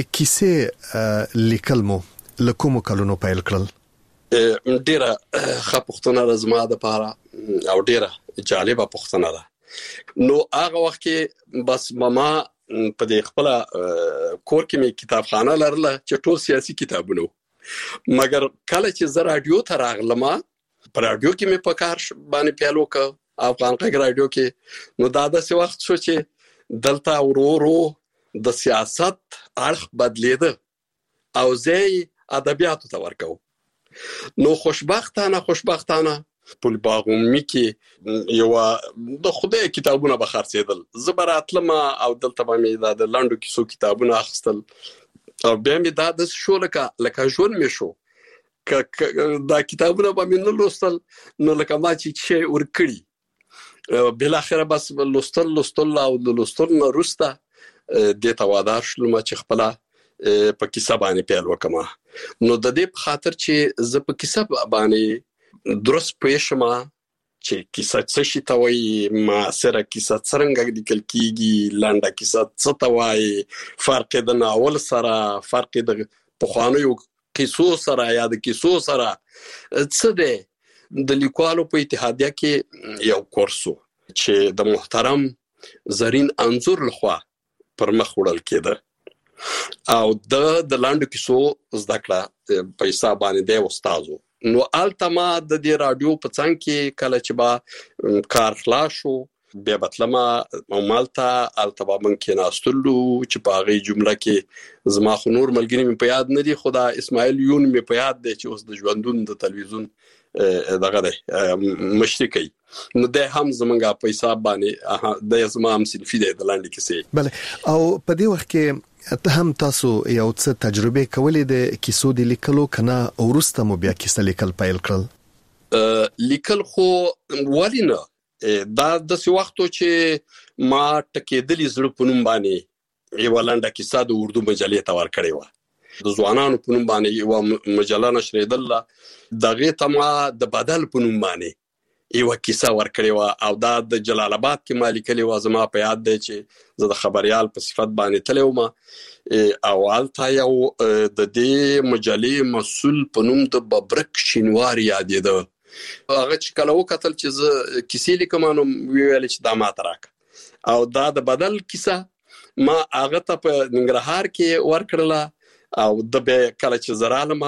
کیسې لیکل مو له کومو کلونو پیل کړل؟ ډیره ښه پوښتنه ده زما دپاره او ډیره جالبه پوښتنه ده. نو هغه وخت کې بس ما په دې خپل کور کې مې کتابخانه لرله چې ټول سیاسي کتابونه وو، مګر کله چې زه راډیو ته راغلم په راډیو کې مې په کار باندې پیل وکړ افغان غږ راډیو کې. نو دا داسې وخت شو چې دلته ورو ورو د سیاست اړخ بدلیده او زه ادبیاتو ته ورکوم. نو خوشبختانه خوشبختانه په باغومي کې یو د خدای کتابونه به خرڅېدل. زه به راتلم او دلته به مې د لنډو کیسو کتابونه اخیستل او بیا مې دا داسې شو لکه لکه ژوند مې شو که دا کتابونه به مې نه لوستل نو لکه ما چې شی ورکړي. بالاخره بس لوستل لوستل او د لوستل نه وروسته دې ته وادار شلم چې خپله په کیسه باندې پیل وکړم. نو د دې په خاطر چې زه په کیسه باندې درست پوه شم چې کیسه څه شي ته وایي، معاصره کیسه څرنګه لیکل کیږي، لنډه کیسه څه ته وایي، فرق د ناول سره، فرق د پخوانیو کیسو سره یا د کیسو سره څه دی. د لیکوالو په اتحادیه کې یو کورس چې د محترم زرین انځور لخوا پر مخ وړل کېده او د د لاندو کیسو زده کړه په حساب باندې دی استاد. نو الته ما د دې راډیو په څنګ کې کله چې با کار خلاص شو بیا بتلما او مالته الته با من کې ناستلو چې په هغې جمله کې زما خو نور ملګري مې په یاد نه دي، خو دا اسماعیل یون مې په یاد دی چې اوس د ژوندون د تلویزیون دغه دی مشري کوي. نو دی هم زمونږ په حساب باندې دی زما هم صنفي دی د لاندې کیسې. بله او په دې وخت کې ته هم تاسو یو څه تجربه کولې د کیسو د لیکلو کنه وروسته مو بیا کیسه لیکل پیل کړل؟ لیکل خو ولې نه، دا داسې وخت و چې ما ټکېدلي زړه په نوم باندې یو لنډه کیسه د اردو مجلې ته ورکړې و. د ځوانانو په نوم باندې یو مجله نشریدله، دغه ته ما د بدل په نوم باندې یو کیسه ورکړې و او دا د جلال آباد کې ما لیکلې و. زما په یاد دی چې زه د خبريال په صفت باندې تللی وم او هلته یو د دې مجلې مسؤل په نوم د ببرک شینوار یادېده. هغه چې کله وکتل چې زه کیسې لیکم نو ویل چې دا ماته راکړه او دا د بدل کیسه ما هغه ته په ننګرهار کې ورکړله او د به کله چې زرالم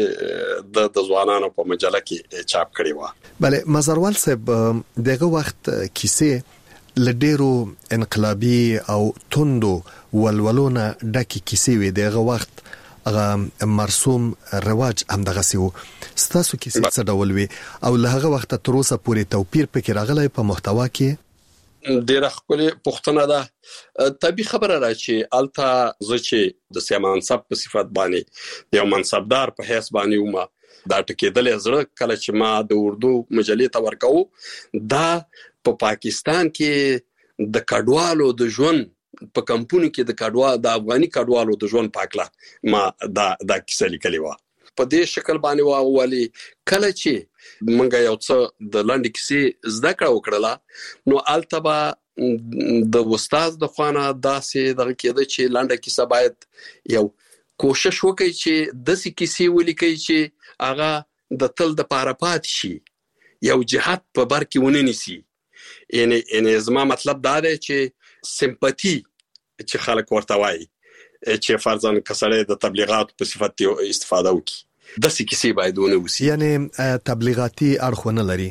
د د ځوانانو په مجله کې چاپ کړی و. بله مزروال صاحب دغه وخت کیسې لډیرو انقلابی او توندو ولولونه ډکه کیسې وي. دغه وخت هغه مرسوم رواج هم دغه سیو ستاسو کیسې څه ډول وي او له هغه وخت تر اوسه پورې توپیر پکې راغلی په محتوا کې؟ ډیره ښکلې پوښتنه ده. طبیعي خبره ده چې الته زه چې د سیاسي منصب په صفت باندې یو منصبدار په حیث باندې وم، دا ټکېدلې زړه کله چې ما د اردو مجلې ته ورکاو دا په پا پاکستان کې د کډوالو د ژوند په کمپونو کې د کډوا د افغاني کډوالو د ژوند پاکله ما دا د کیسه لیکلې و په دې شکل باندې واولي. کله چې منګه یو څه د لاندې کیسې زده کړه وکړه نو التبا د استاد د خوانه داسې دغه کېده چې لاندې کیسه باید یو کوشش وکړي چې د سې کیسې ولیکي چې هغه د تل د پاره پات شي، یو جهاد په بر کې ونه نیسي. یعنی ان زما مطلب دا دی چې سمپاتی چې خلک ورته وایي چې فرضاً کسره د تبلیغات په صفت استفاده وکړي د سې کیسې باید ونه وسی. یعنی تبلیغاتي اړخ نه لري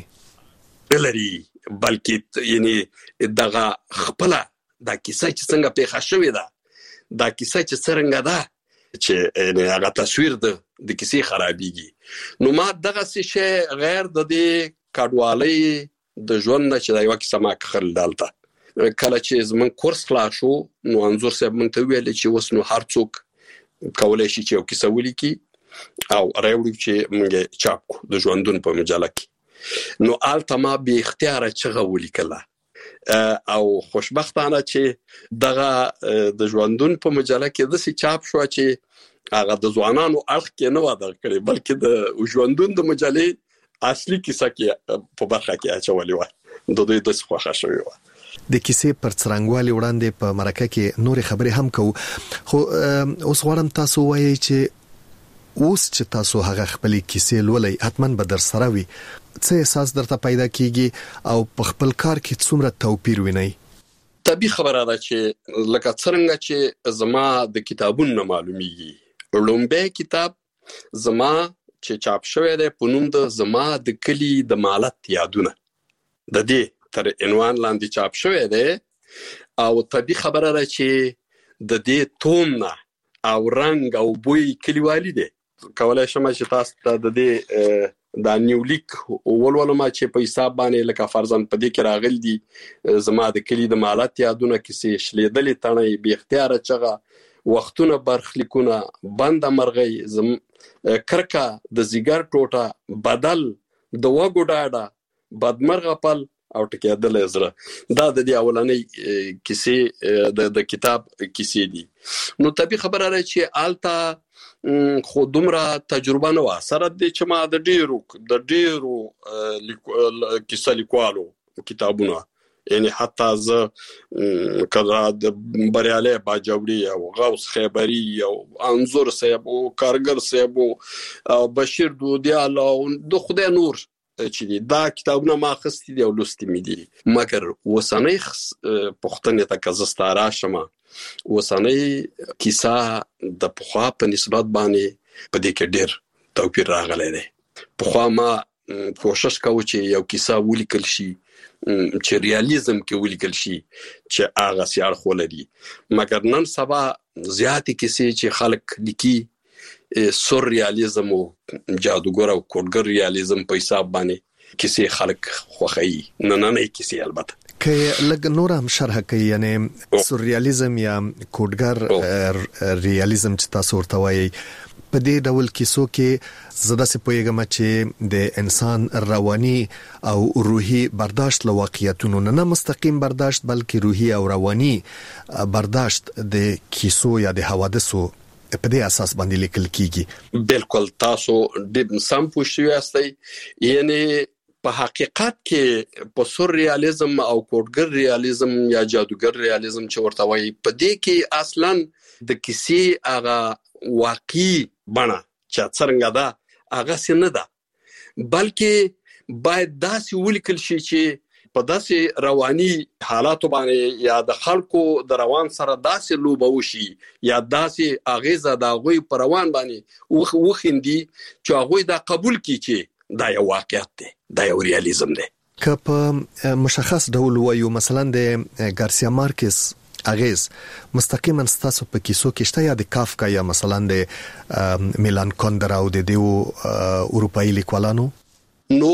لري بلکې یعنی دغه خپل د کیسه چې څنګه پیښه شوې ده دا کیسه چې څنګه ده چې هغه تصویر د د کیسې خرابېږي. نو ما دغه څه غیر د دې کډوالۍ د ژوند چې دا یو کیسه ما خل دالته کله چې زمون کورس خلاص شو نو انزور صاحب مونږ ته ویل چې اوس نو هر څوک کولای شي چې یو کیسه ولیکي او راوړي چې مونږ چاپ کو د ژوندون په مجله کې. نو آلته ما به اختیار چغه ولیکله او خوشبختانه چې دغه د ژوندون په مجله کې د سې چاپ شو چې هغه د ځوانانو اړخ کې نه وادر کړي بلکې د ژوندون د مجلې اصلي کیسه کې په برخه کې اچولې و. د دوی د څخه شوی و. د کیسې پر څرنګوالي وړاندې په مرکه کې نور خبرې هم کوو، خو اوس غواړم تاسو وایي چې اوس چې تاسو هغه خپل کیسې لولئ حتمن به در سره وي، څه احساس درته پیدا کیږي او په خپل کار کې څومره توپیر وینئ؟ طبيعي خبره ده چې لکه څنګه چې زما د کتابونو معلومیږي، لومبه کتاب زما چې چاپ شوی دی په نوم د زما د کلی د مالت یادونه د دې تر عنوان لاندې چاپ شوی دی او طبيعي خبره ده چې د دې تون او رنگ او بوی کلیوالي دی. کولای شم چې تاسو ته د دې دا نیولیک ولولما چې په حساب باندې لکه فرضاً په دې کې راغل دي زما د کلی د مالت یادونه کیسې شلیدلې تڼې به اختیار چغه وختونه برخلیکونه بند مرغۍ زم کرکا د زیګر ټوټه بدل د وګو ډاډه بدمرغه پل او ټکیدل زره. دا د دې اولنۍ کیسې د د کتاب کیسې دي. نو طبيعي خبره راځي چې آلتا خو دومره تجربه نه و سره د چې ما د ډیرو د ډیرو کیسه لیکوالو کتابونه یعنی حتی ز کله د بریاله باجوړي او غوث خیبری او انزور صاحب او کارګر صاحب او بشیر دودیال او د خدای نور چې دا کتابونه ما خستې دي او لوستې مې دي. مګر وسنۍ پښتنې ته کزستا راشمه وسنۍ کیسه د پخوا په نسبت باندې په دې کې ډېر توپیر راغلی دی. پخوا ما کوشش کوم چې یو کیسه ولیکل شي چې ریالیزم کې ولیکل شي چې هغه سیار خولري، مګر نن سبا زیاتې کیسې چې خلک لیکي سور ریالیزم او جادوګر او کوډګر ریالیزم په حساب باندې کیسې خلک خوخی نه نه نه کیسې البته که لګ نور هم شرح کوي یعنی سورریالیزم یا کوډګر ریالیزم چې تاسو ورته وایي په دې ډول کیسو کې زده سي پویګم چې د انسان رواني او روحي برداشت له واقعیتونو نه مستقیم برداشت بلکې روحي او رواني برداشت د کیسو یا د حوادثو په دې اساس باندې لیکل کیږي. بالکل تاسو د سم پوښتنه یاستئ یعنی په حقیقت کې په سورریالیزم او کوډګر ریالیزم یا جادوګر ریالیزم چې ورته وایي په دې کې اصلا د کیسې هغه واقعي بڼه چې څنګه ده هغه څنګه نه ده بلکې باید داسې ولیکل شي چې په داسې رواني حالاتو باندې یا د خلکو د روان سره داسې لوبه وشي یا داسې اغیزه د غوي پر روان باندې وخندي چې هغه دا قبول کړي چې دا یو واقعیت دی دا یو ریالیزم دی. که په مشخص ډول وایو مثلا د ګارسیا مارکس اغیز مستقیما ستاسو په کیسو کې شته یا د کافکا یا مثلا د میلان کندرا او د دیو اروپایي لیکوالانو؟ نو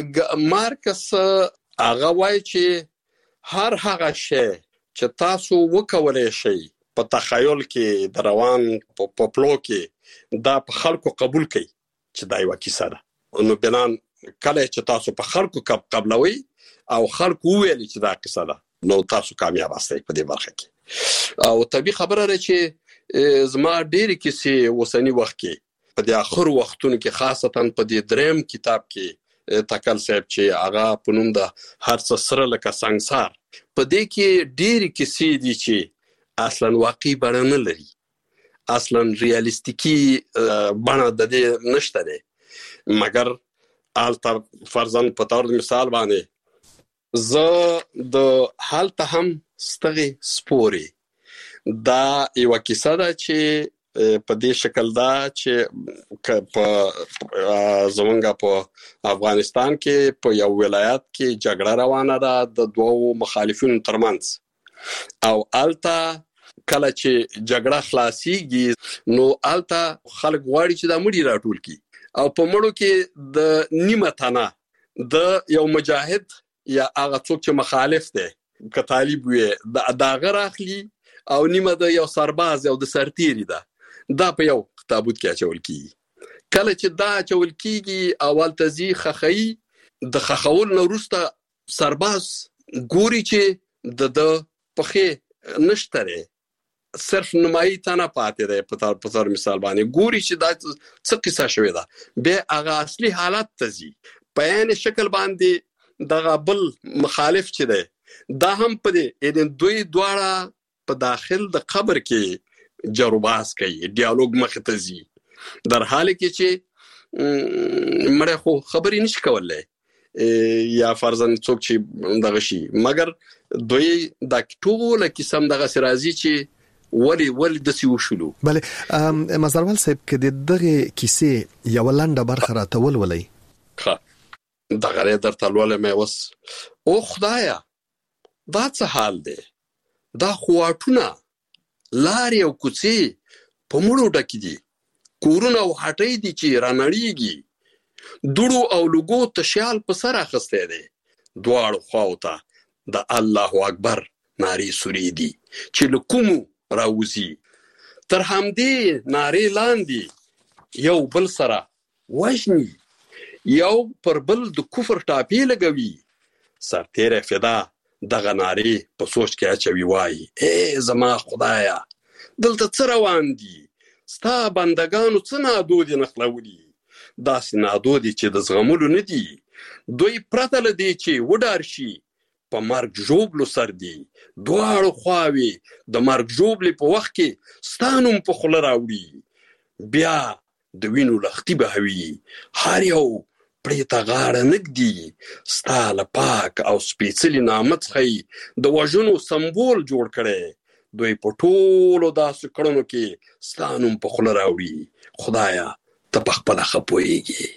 مارکس هغه وایي چې هر هغه شی چې تاسو وکولای شئ په تخیل کې د روان په پپلو کې دا په خلکو قبول کړئ چې دا یو کیسه ده نو بنان کله چې تاسو په خلکو قبلوي او خلکو ویل چې دا کیسه ده نو تاسو کامیاب اوسئ په دې برخه کې. او طبيعي خبره ده چې زما ډېری کیسې وسنی وخت کې په د اخر وختونو کې خاصتا په دې دریم کتاب کې تکل صاحب چې هغه په نوم د هر څه سره لکه سنگسار په دې کې ډېری کیسې دي چې اصلا واقعي بڼه نه لري اصلا ریالیستیکي بڼه د دې نشته ده مګر البته فرضاً په تور مثال باندې ز د حالت هم ستغي سپوري دا یو کیسه ده چې په دې شکل دا چې په زمونږه په افغانستان کې په یو ولایت کې جګړه روانه ده د دوو مخالفینو ترمنځ او التا کله چې جګړه خلاصيږي نو التا خلک غواړي چې دا مړي راټول کړي او په مړو کې د نیمه تنه د یو مجاهد یا هغه څوک چې مخالف دی که طالب وي دا غره اخلي او نیمه د یو سرباز او د سرتیری ده دا په یو تابوت کې اچول کیږي کله چې دا اچول کیږي اول تزي خخئی د خخول نو وروسته سرباز ګوري چې د د پخې نشتره صرف نمایي تنه پاتې ده په تر په تر مثال باندې ګوري چې دا څه قصه شوې ده به هغه اصلي حالت تزي په عین شکل باندې دغه بل مخالف چې ده دا هم په دې ان دوی دواړه په داخل د قبر کې جروباس کوي ډیالوګ مخ ته زی در حال کې چې مړ خو خبرې نشي کولای یا فرضاً څوک چې دغه شي مګر دوی د ټوله قسم دغه سرازي چې ولی ولی د سی وشلو. بله مزروال صاحب کې دغه کیسې یو لنډه برخه راتول ولای ښه دغه درته ولولم اوس او خدایا دا څه حال دی دا خواټونه لارې او کوڅې په مړو ډکې دي کورونه او هټۍ دي چې رانړېږي دوړو او لوګو تشیال په سر اخیستی دی دواړو خواو ته د الله اکبر نارې سورې دي چې له کومو راوځي تر همدې نارې لاندې یو بل سره وژني یو پر بل د کفر ټاپې لګوي سرتیری فدا دغه ناری په سوچ کې اچوي وای اے زما خدایا دلته څه روان دي ستا بندگانو څه نادودي نخلولي داسې نادودي چې د زغملو نه دي دوی پرته له دې چې وډار شي په مرګ ژوبلو سر دي دواړو خواوې د مرګ ژوبلې په وخت کې ستانوم په خوله راوړي بیا د وینو لختي بهوي هر یو پریته غاړه نګدي ستاله پاک او سپېڅلي نامه څخه د وژنو سمبول جوړ کړي دوی په ټولو داسې کړنو کې ستا نوم په خوله راوړي خدایا ته په خپله ښه پوهېږې.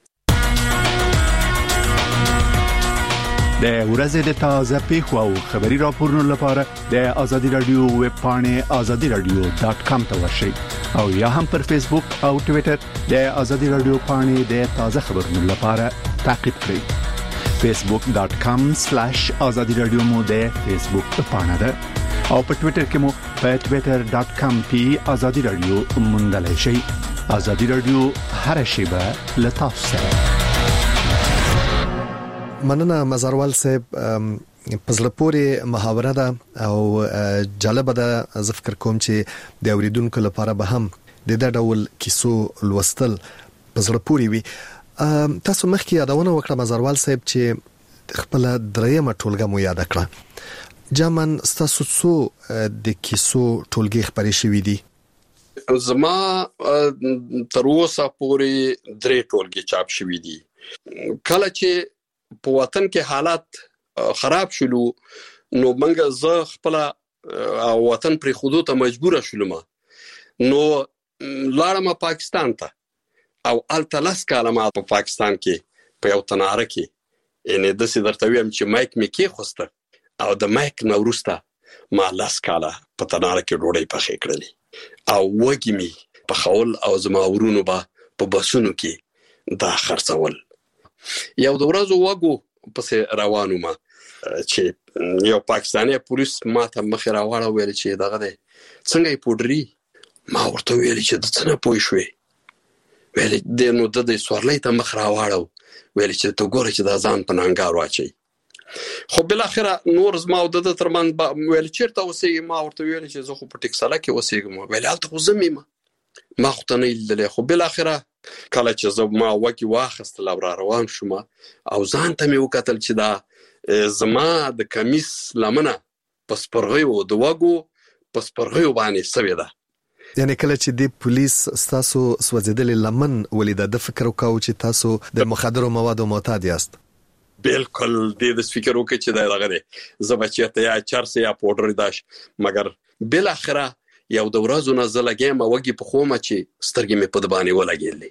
د ورځې د تازه پیښو او خبري راپورونو لپاره د آزادي رادیو ویب پاڼې آزادي رادیو ډاټ کام ته ورشئ او یا هم پر فیسبوک او ټوئیټر د آزادي رادیو پاڼې د تازه خبرونو لپاره تعقیب کړئ. facebook dot com slash azadi radio مو د فیسبوک پاڼه ده او په ټوئیټر کې مو په twitter dot com پی azadi radio موندلای شئ. azadi radio هر شیبه لطاف سره. مننه مزروال صاحب. پزله پورې محاوره ده او جالب ده. زه فکر کوم چې د اوریدونکو لپاره به هم د دا ډول کیسو لوستل پزله پورې وي. تاسو مخکې یادونه وکړه مزروال صاحب چې خپل دریمه ټولګه مو یاد کړه. جامن تاسو څو د کیسو ټولګي خبرې شوې دي؟ زما تر اوسه پورې درې ټولګي چاپ شوې دي. کله چې په وطن کې حالات خراب شلو نو منګه زه خپل وطن پر خودو ته مجبور شولم نو لاړم پاکستان ته او التلس کلمه په پاکستان کې په یو تناره کې ان د سې درته ویم چې مایک می کې خوسته او د مایک نورسته ما لاس کاله په تناره کې ډوډۍ پخې کړلې او وګی می په خول او زما ورونو با په بسونو کې دا خرڅول. یو د ورځو وګو پسې روانو ما چې یو پاکستاني پولیس ما ته مخ راوړل ویل چې دغه دی څنګه یې پودري. ما ورته ویل چې د څه نه پوي شوې ویل د نو د سوارلۍ ته مخ راوړل ویل چې ته ګوره چې دا ځان په ننګار واچي. خو بل اخره نور زما او د ترمن ویل چیرته اوسېږي. ما ورته ویل چې زه خو په ټکساله کې اوسېږم. ویل هلته خو زه مې ما خو ته نه لیدلی. خو بل اخره کله چې زه ما وګي واخیستل او را روان شوم او ځان ته مې وکتل چې دا زما د کمیس لمنه په سپرغیو د وګو په سپرغیو باندې سوې ده. یعنی کله چې د پولیس تاسو سوځیدلې لمن ولیده د فکر وکاو چې تاسو د مخدرو موادو معتاد یاست؟ بالکل د دې فکر وکړ چې دا دغه دی زه به چېرته یا چرس یا پوډر داش. مګر بل اخره یو د ورځو نه زه لګیم وګي په خومه چې سترګې مې په د باندې ولګېدلې.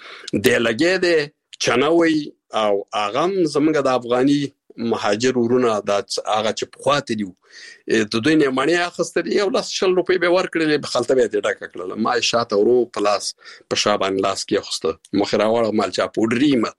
د لګې د چنوي او اغم زمونږ د افغاني مهاجر ورونه د هغه چې په خواته دی د دوی نه مانی اخستل یو لاس شل روپۍ به ورکړلې به خلته به دې ډکه کړل. ما شاته ورو پلاس په شابان لاس کې خوسته مخراوړ مال چا پودري ما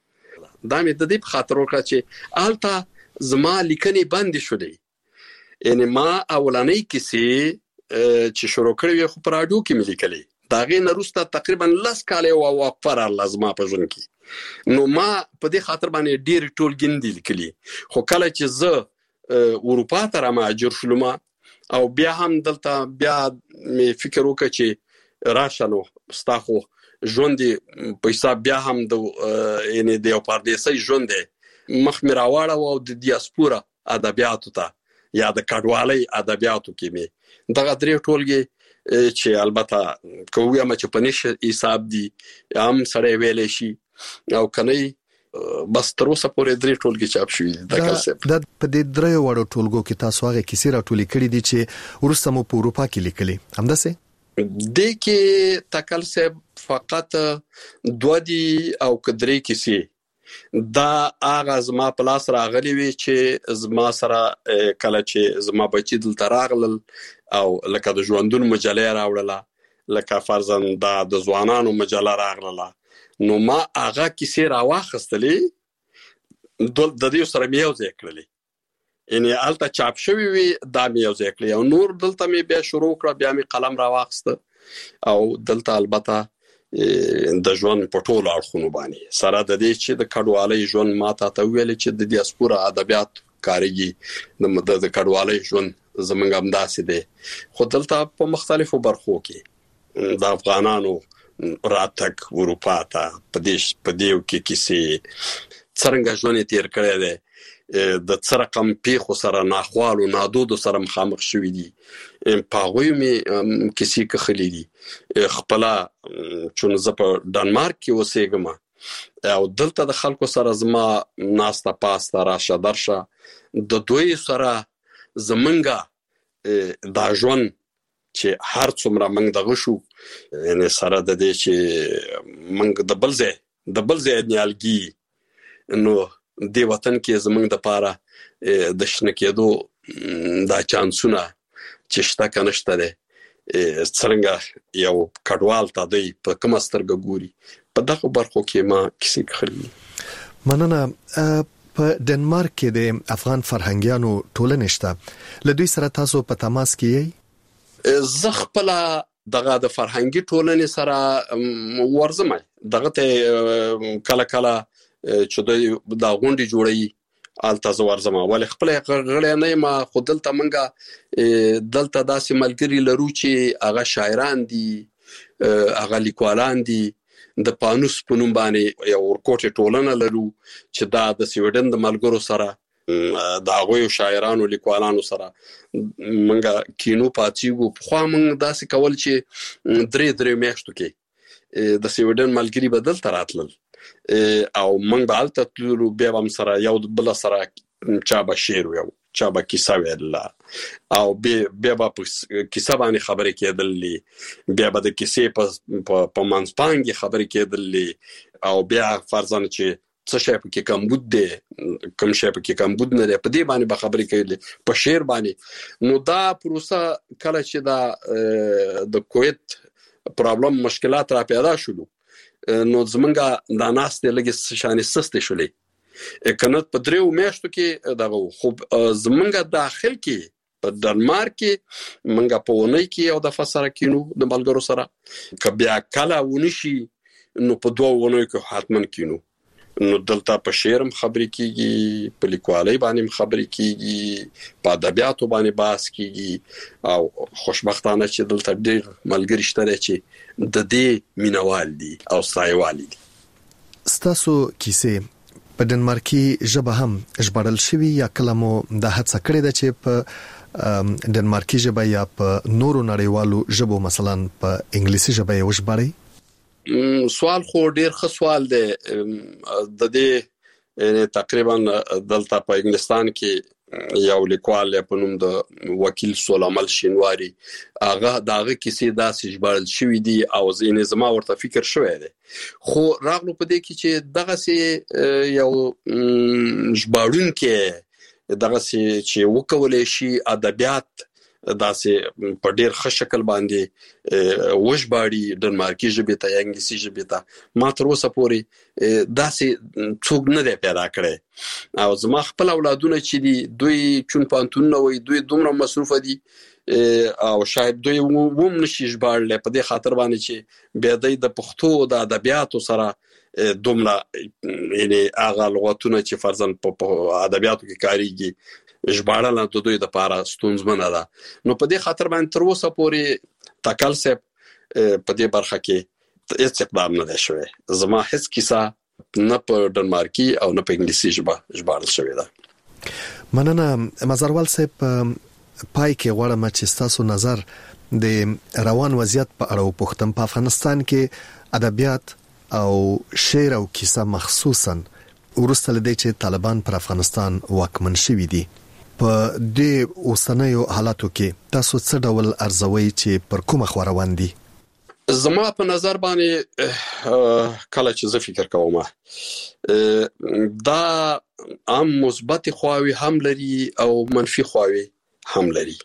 دا مې د دې په خاطر وکړه چې الته زما لیکنې بند شولې. یعنی ما اولنۍ کیسې چې شروع کړې خو پر راډیو کې مې لیکلې دا غي نرسته تقریبا لس کاله او وقفر لازمه په ژوند کې نو ما په دې خاطر باندې ډېر ټولګین دي لیکلي. خو کله چې زه اروپا ته را مهاجر شلم او بیا هم دلته بیا مې فکر وکړ چې راشه نو ستا خو ژوند په حساب بیا هم د یعنی د یو پردیسي ژوند مخ مې راوړل او د دیاسپورا ادبیاتو ته یا د کډوالۍ ادبیاتو کې مې دغه درې ټولګي چې البته کوی ما چې پنيش حساب دي هم سره ویلې شي او کني بس تر اوسه پورې درې ټولګي چاپ شوي دي. دا د په دې درې وړو ټولګو کې تاسو هغه کیسې راټولې کړې دي چې ورسته مو په اروپا کې لیکلې همداسې د کې تکل صاحب فقط دوه دي او کدرې کیسې دا اغاز ما پلاس راغلی وی چې زما سره کله چې زما بچی دلته راغلل او لکه د ژوندون مجله راوړله لکه فرضاً د ځوانانو مجله راغله نو ما هغه کیسې راواخستلې د دې سره مې یو ځای کړلې. یعنی الته چاپ شوی وي دا مې یو ځای کړلې او نور دلته مې بیا شروع کړ بیا مې قلم راواخسته او دلته البته د ژوند په ټولو اړخونو باندې سره د دې چې د کډوالۍ ژوند ماته ته ویل چې د دیاسپورا ادبیات کاریږي د کډوالۍ ژوند زمونږ هم داسې دی. خو دلته په مختلفو برخو کې د افغانانو راتګ اروپا ته په دې په دې کې کیسې څرنګه ژوند تیر کړی دی د څرقم پیخو سره ناخوالو نادودو سره مخامخ شوی دي په هغوی مې کیسې کښلې دي. خپله چون زه په ډنمارک کې اوسېږم او دلته د خلکو سره زما ناسته پاسته راشه درشه د دوی سره زمونږه دا ژوند چې هر څومره موږ دغه شو یعنی سره د دې چې موږ د بل ځای د بل ځای نیالګي نو دې وطن کې زمونږ د پاره د شنه کېدو دا چانسونه چې شته که نشته دی څرنګه یو کډوال ته دی په کومه سترګه ګوري په دغه برخو کې ما کیسې کښلي. مننه. په ډنمارک کې د افغان فرهنګیانو ټولنې شته، له دوی سره تاسو په تماس کې یې؟ زه خپل دغه د فرهنګي ټولنې سره ورزم، دغه ته کله کله چې د غونډې جوړي آلته زه ورزم، ولې خپل غړی نه یم، خو دلته منګه دلته داسې ملګري لرو چې هغه شاعران دي، هغه لیکوالان دي. د پانوس په نوم باندې یو ورکوټ ټولنه لرو چې دا د سویډن د ملګرو سره د هغوی شاعرانو لیکوالانو سره منګه کینو پاتېږو. پخوا موږ داسې کول چې درې درې میاشتو کې د سویډن ملګري به دلته راتلل او موږ به هلته تللو، بیا به هم سره یو بل سره چا به شعر ویل، چا به کیسه ویل او بیا به په کیسه باندې خبرې کېدلې، بیا به د کیسې په منځپانګې خبرې کېدلې او بیا فرضاً چې څه شی پکې کمبود دی، کوم شی پکې کمبود نه دی، په دې باندې به خبرې کېدلې، په شعر باندې. نو دا پروسه کله چې دا د کویت پرابلم مشکلات را پیدا شولو، نو زمونږه دا ناستې لږې شانې سستې شولې، کنه په دریو میاشتو کې دغه خو زمونږه داخل کې په ډنمارک کې منګه په ونی کې یو دفعه سره کینو د ملګرو سره، که بیا کله ونشي نو په دوه ونیو کې حتما کینو. نو دلته په شعرم خبرې کیږي، په لیکوالۍ باندې خبرې کیږي، په ادبیاتو باندې بحث کیږي او خوشبختانه چې دلته ډېر ملګري شته چې د دې مینوال دي او ستایوال دي. ستاسو کیسې په ډنمارکي ژبه هم ژباړل شوی یا کله مو د هڅه کړې ده چې په ډنمارکي ژبه یا په نورو نړیوالو ژبو مثلا په انګلیسي ژبه یې وژباړئ؟ سوال خو ډیر ښه سوال دی. د دې تقریبا دلته په انګلستان کې یو لیکوال په نوم د وکیل سولامل شینواری، هغه دغه کیسې داسې ژباړل شوی دي او زه زما ورته فکر شوی دی، خو راغلو په دې کې چې دغه سي یو ژباړونکی دغه سي چې وکولای شي ادبیات داسې په ډیر ښه شکل باندې وژباړي ډنمارکي ژبې ته یا انګلیسي ژبې ته، ما تر اوسه پورې داسې څوک نه دی پیدا کړی. او زما خپل اولادونه چې دي دوی چون پانتونونه وي، دوی دومره مصروفه دي او شاید دوی وم نشي ژباړلی په دې خاطر باندې چې بیا دوی د پښتو د ادبیاتو سره دومره یعنې هغه لغتونه چې فرضاً په ادبیاتو کې کاریږي ژباړل د دوی لپاره ستونزمنه ده. نو په دې خاطر باندې تر اوسه پورې تکل صاحب په دې برخه کې هیڅ اقدام نه دی شوی. زما هیڅ کیسه نه په ډنمارکي او نه په انګلیسي ژبه ژباړل شوې ده. مننه مزروال صاحب. پای کې غواړم چې تاسو نظر د روان وضعیت په اړه وپوښتم. په افغانستان کې ادبیات او شعر او کیسه مخصوصا ورسته لدی چې طالبان پر افغانستان واکمن شوي دي، په دې اوسنیو حالاتو کې تاسو څه ډول ارزوي چې پر کومه خوا روان دي؟ زما په نظر باندې کله چې زه فکر کوم دا عام مثبت خواوې هم لري او منفي خواوې هم لري.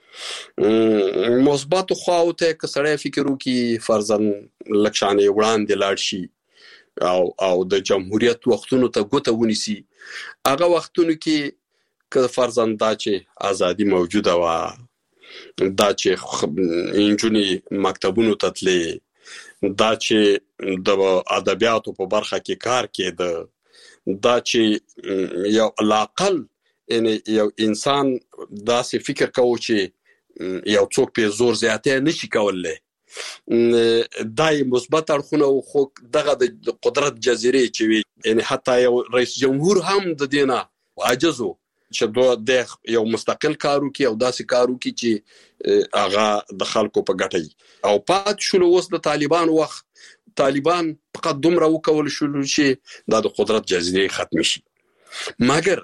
مثبت خواو ته که سړی فکر وکړي فرضاً لږ شانې وړاندې لاړ شي او او د جمهوریت وختونو ته ګوته ونیسي، هغه وختونو کې که فرضاً دا چې ازادي موجوده وه، دا چې نجونې مکتبونو ته تلې، دا چې د ادبیاتو په برخه کې کار کېده، دا چې یو علاقل یو انسان داسې فکر کوي چې یو څوک په زور زیاتې نشي کولای، دای مثبت اړخونه. خو دغه د قدرت جزیره چې وي، یعنی حتی یو رئیس جمهور هم د دینه عاجزو چې دوه د یو مستقل کارو کې او داسې کارو کې چې هغه د خلکو په ګټه او پات شول. اوس د طالبان وخت طالبان فقط دومره وکول شول چې دا د قدرت جزیره ختم شي، مګر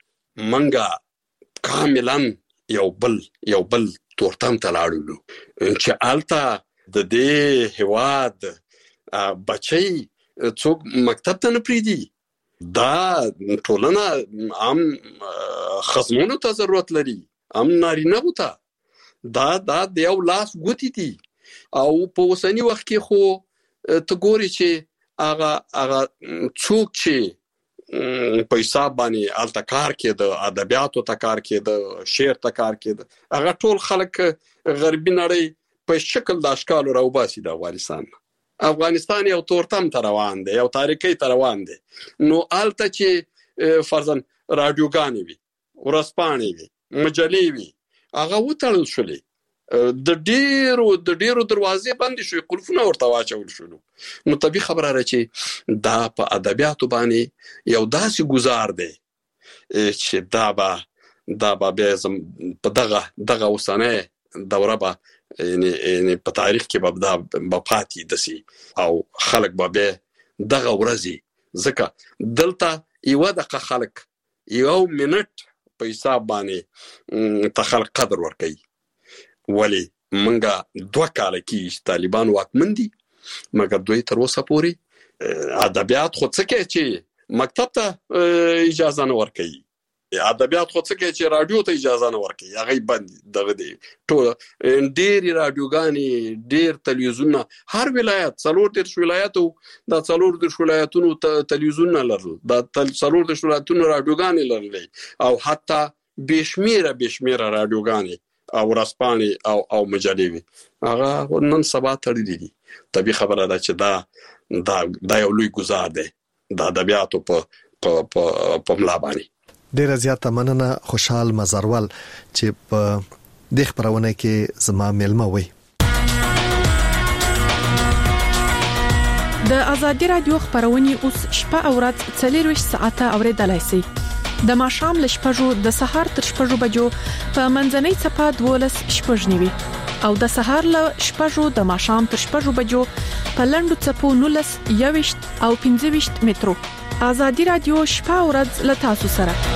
منګه کاملا یو بل یو بل تورتم ته لاړو چې آلته د دې هواد بچي څوک مکتب ته نه پریدي. دا ټولنه عام خصمونو ته ضرورت لري، عام نارینه ته دا دا د یو لاس ګوتی دي. او په اوسنی وخت کې خو ته ګوري چې هغه هغه څوک چې په حساب باندې الته کار کېده، ادبیاتو ته کار کېده، شعر ته کار کېده. هغه ټول خلک غربي نړۍ په شکل د اشکالو راوباسي د افغانستان. افغانستان یو تورتم ته روان دی، یو تاریخي ته روان دی. نو الته چې فرضاً رادیوګانې وي، ورځپاڼې وي، مجلې وي، هغه وتړل شولې. د ډیرو د ډیرو دروازې بندې شوې، قلفونه ورته واچول شول. نو طبیعي خبره ده چې دا په ادبیاتو باندې یو داسې گزار دی چې دا به دا به بیا په دغه دغه اوسنۍ دوره به یعنې په تاریخ کې به دا به پاتې دسي او خلک به بیا دغه ورځې، ځکه دلته یوه دقیقه خلک یو منټ په حساب باندې ته خلک قدر ورکوي. ولی منګه دوه کاله کې طالبان واکمن دي، مګر دوی تر اوسه پورې ادبیات خو څه کوي چې مکتب ته اجازه نه ورکوي، ادبیات خو څه کوي چې رادیو ته اجازه نه ورکوي، هغه بند دغه دی. ټول ډېرې رادیوګانې، ډېر تلویزیونونه، هر ولایت څلور دېرش ولایتو دا څلور دېرش ولایتونو تلویزیونونه لرل، دا څلور دېرش ولایتونو رادیوګانې لرلې، او حتی بې شمېره بې شمېره رادیوګانې او ورځپاڼې او او مجلې وي، هغه نن سبا تړلي دي. طبیعي خبره ده چې دا دا دا یو لوی گزار دی د ادبیاتو په په په ملا باندې. ډیره زیاته مننه خوشحال مزروال چې په دې خبرونه کې زما ملما وي. د ازادي رادیو خبرونه اوس شپه او ورځ څلور ساعته اوریدلای شئ. د ماښام ل شپږو د سهار تر شپږو بجو په منځنۍ صفه دولس شپږ نیوي او د سهار ل شپږو د ماښام تر شپږو بجو په لندو صفو نولس یويشت او پنځه ویشت مترو. ازادي رادیو شپه او ورځ ل تاسو سره.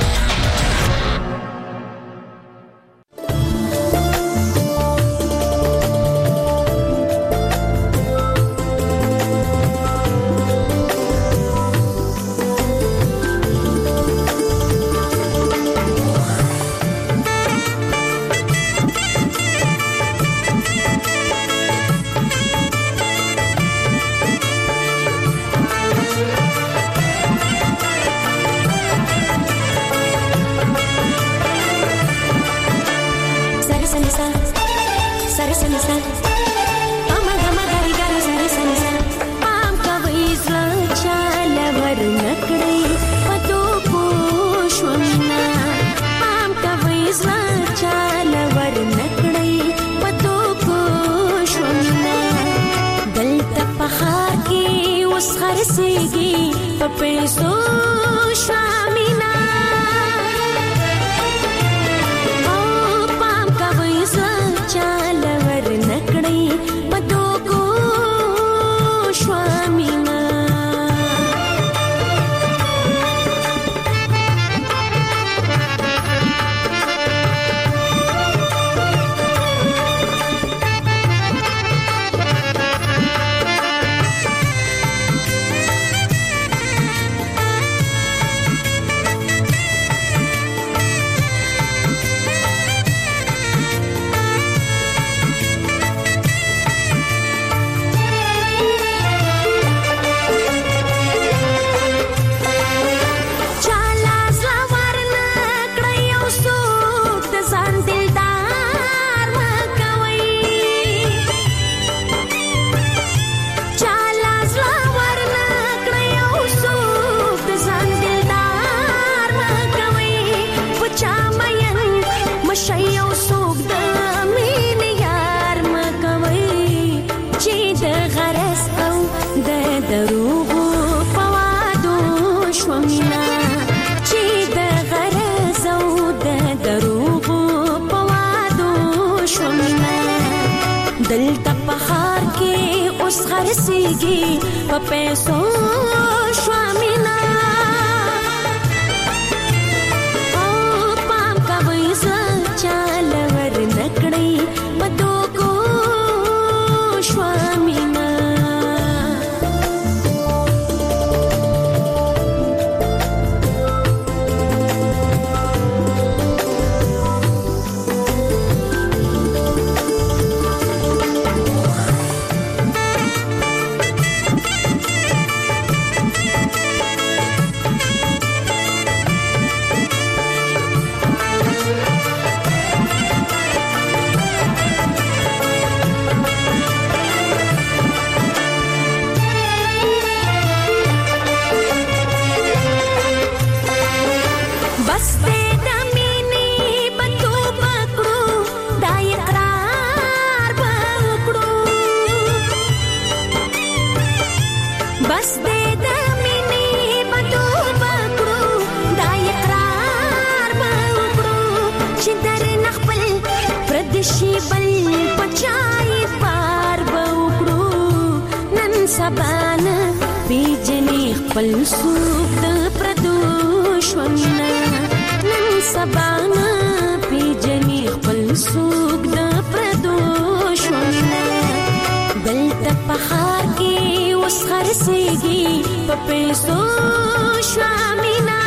دلته په خار کې اوس خرسيږي په پیسو شوامینا او پام کوي ځل ور نکړي په دوکو شوامینا شي بل پچای پار بوکړو نن سبانا پیجنې خپل سوق د پردوشونه نن سبانا پیجنې خپل سوق د پردوشونه دلته پخار کې اوس خرسيږي په پیسو شامینا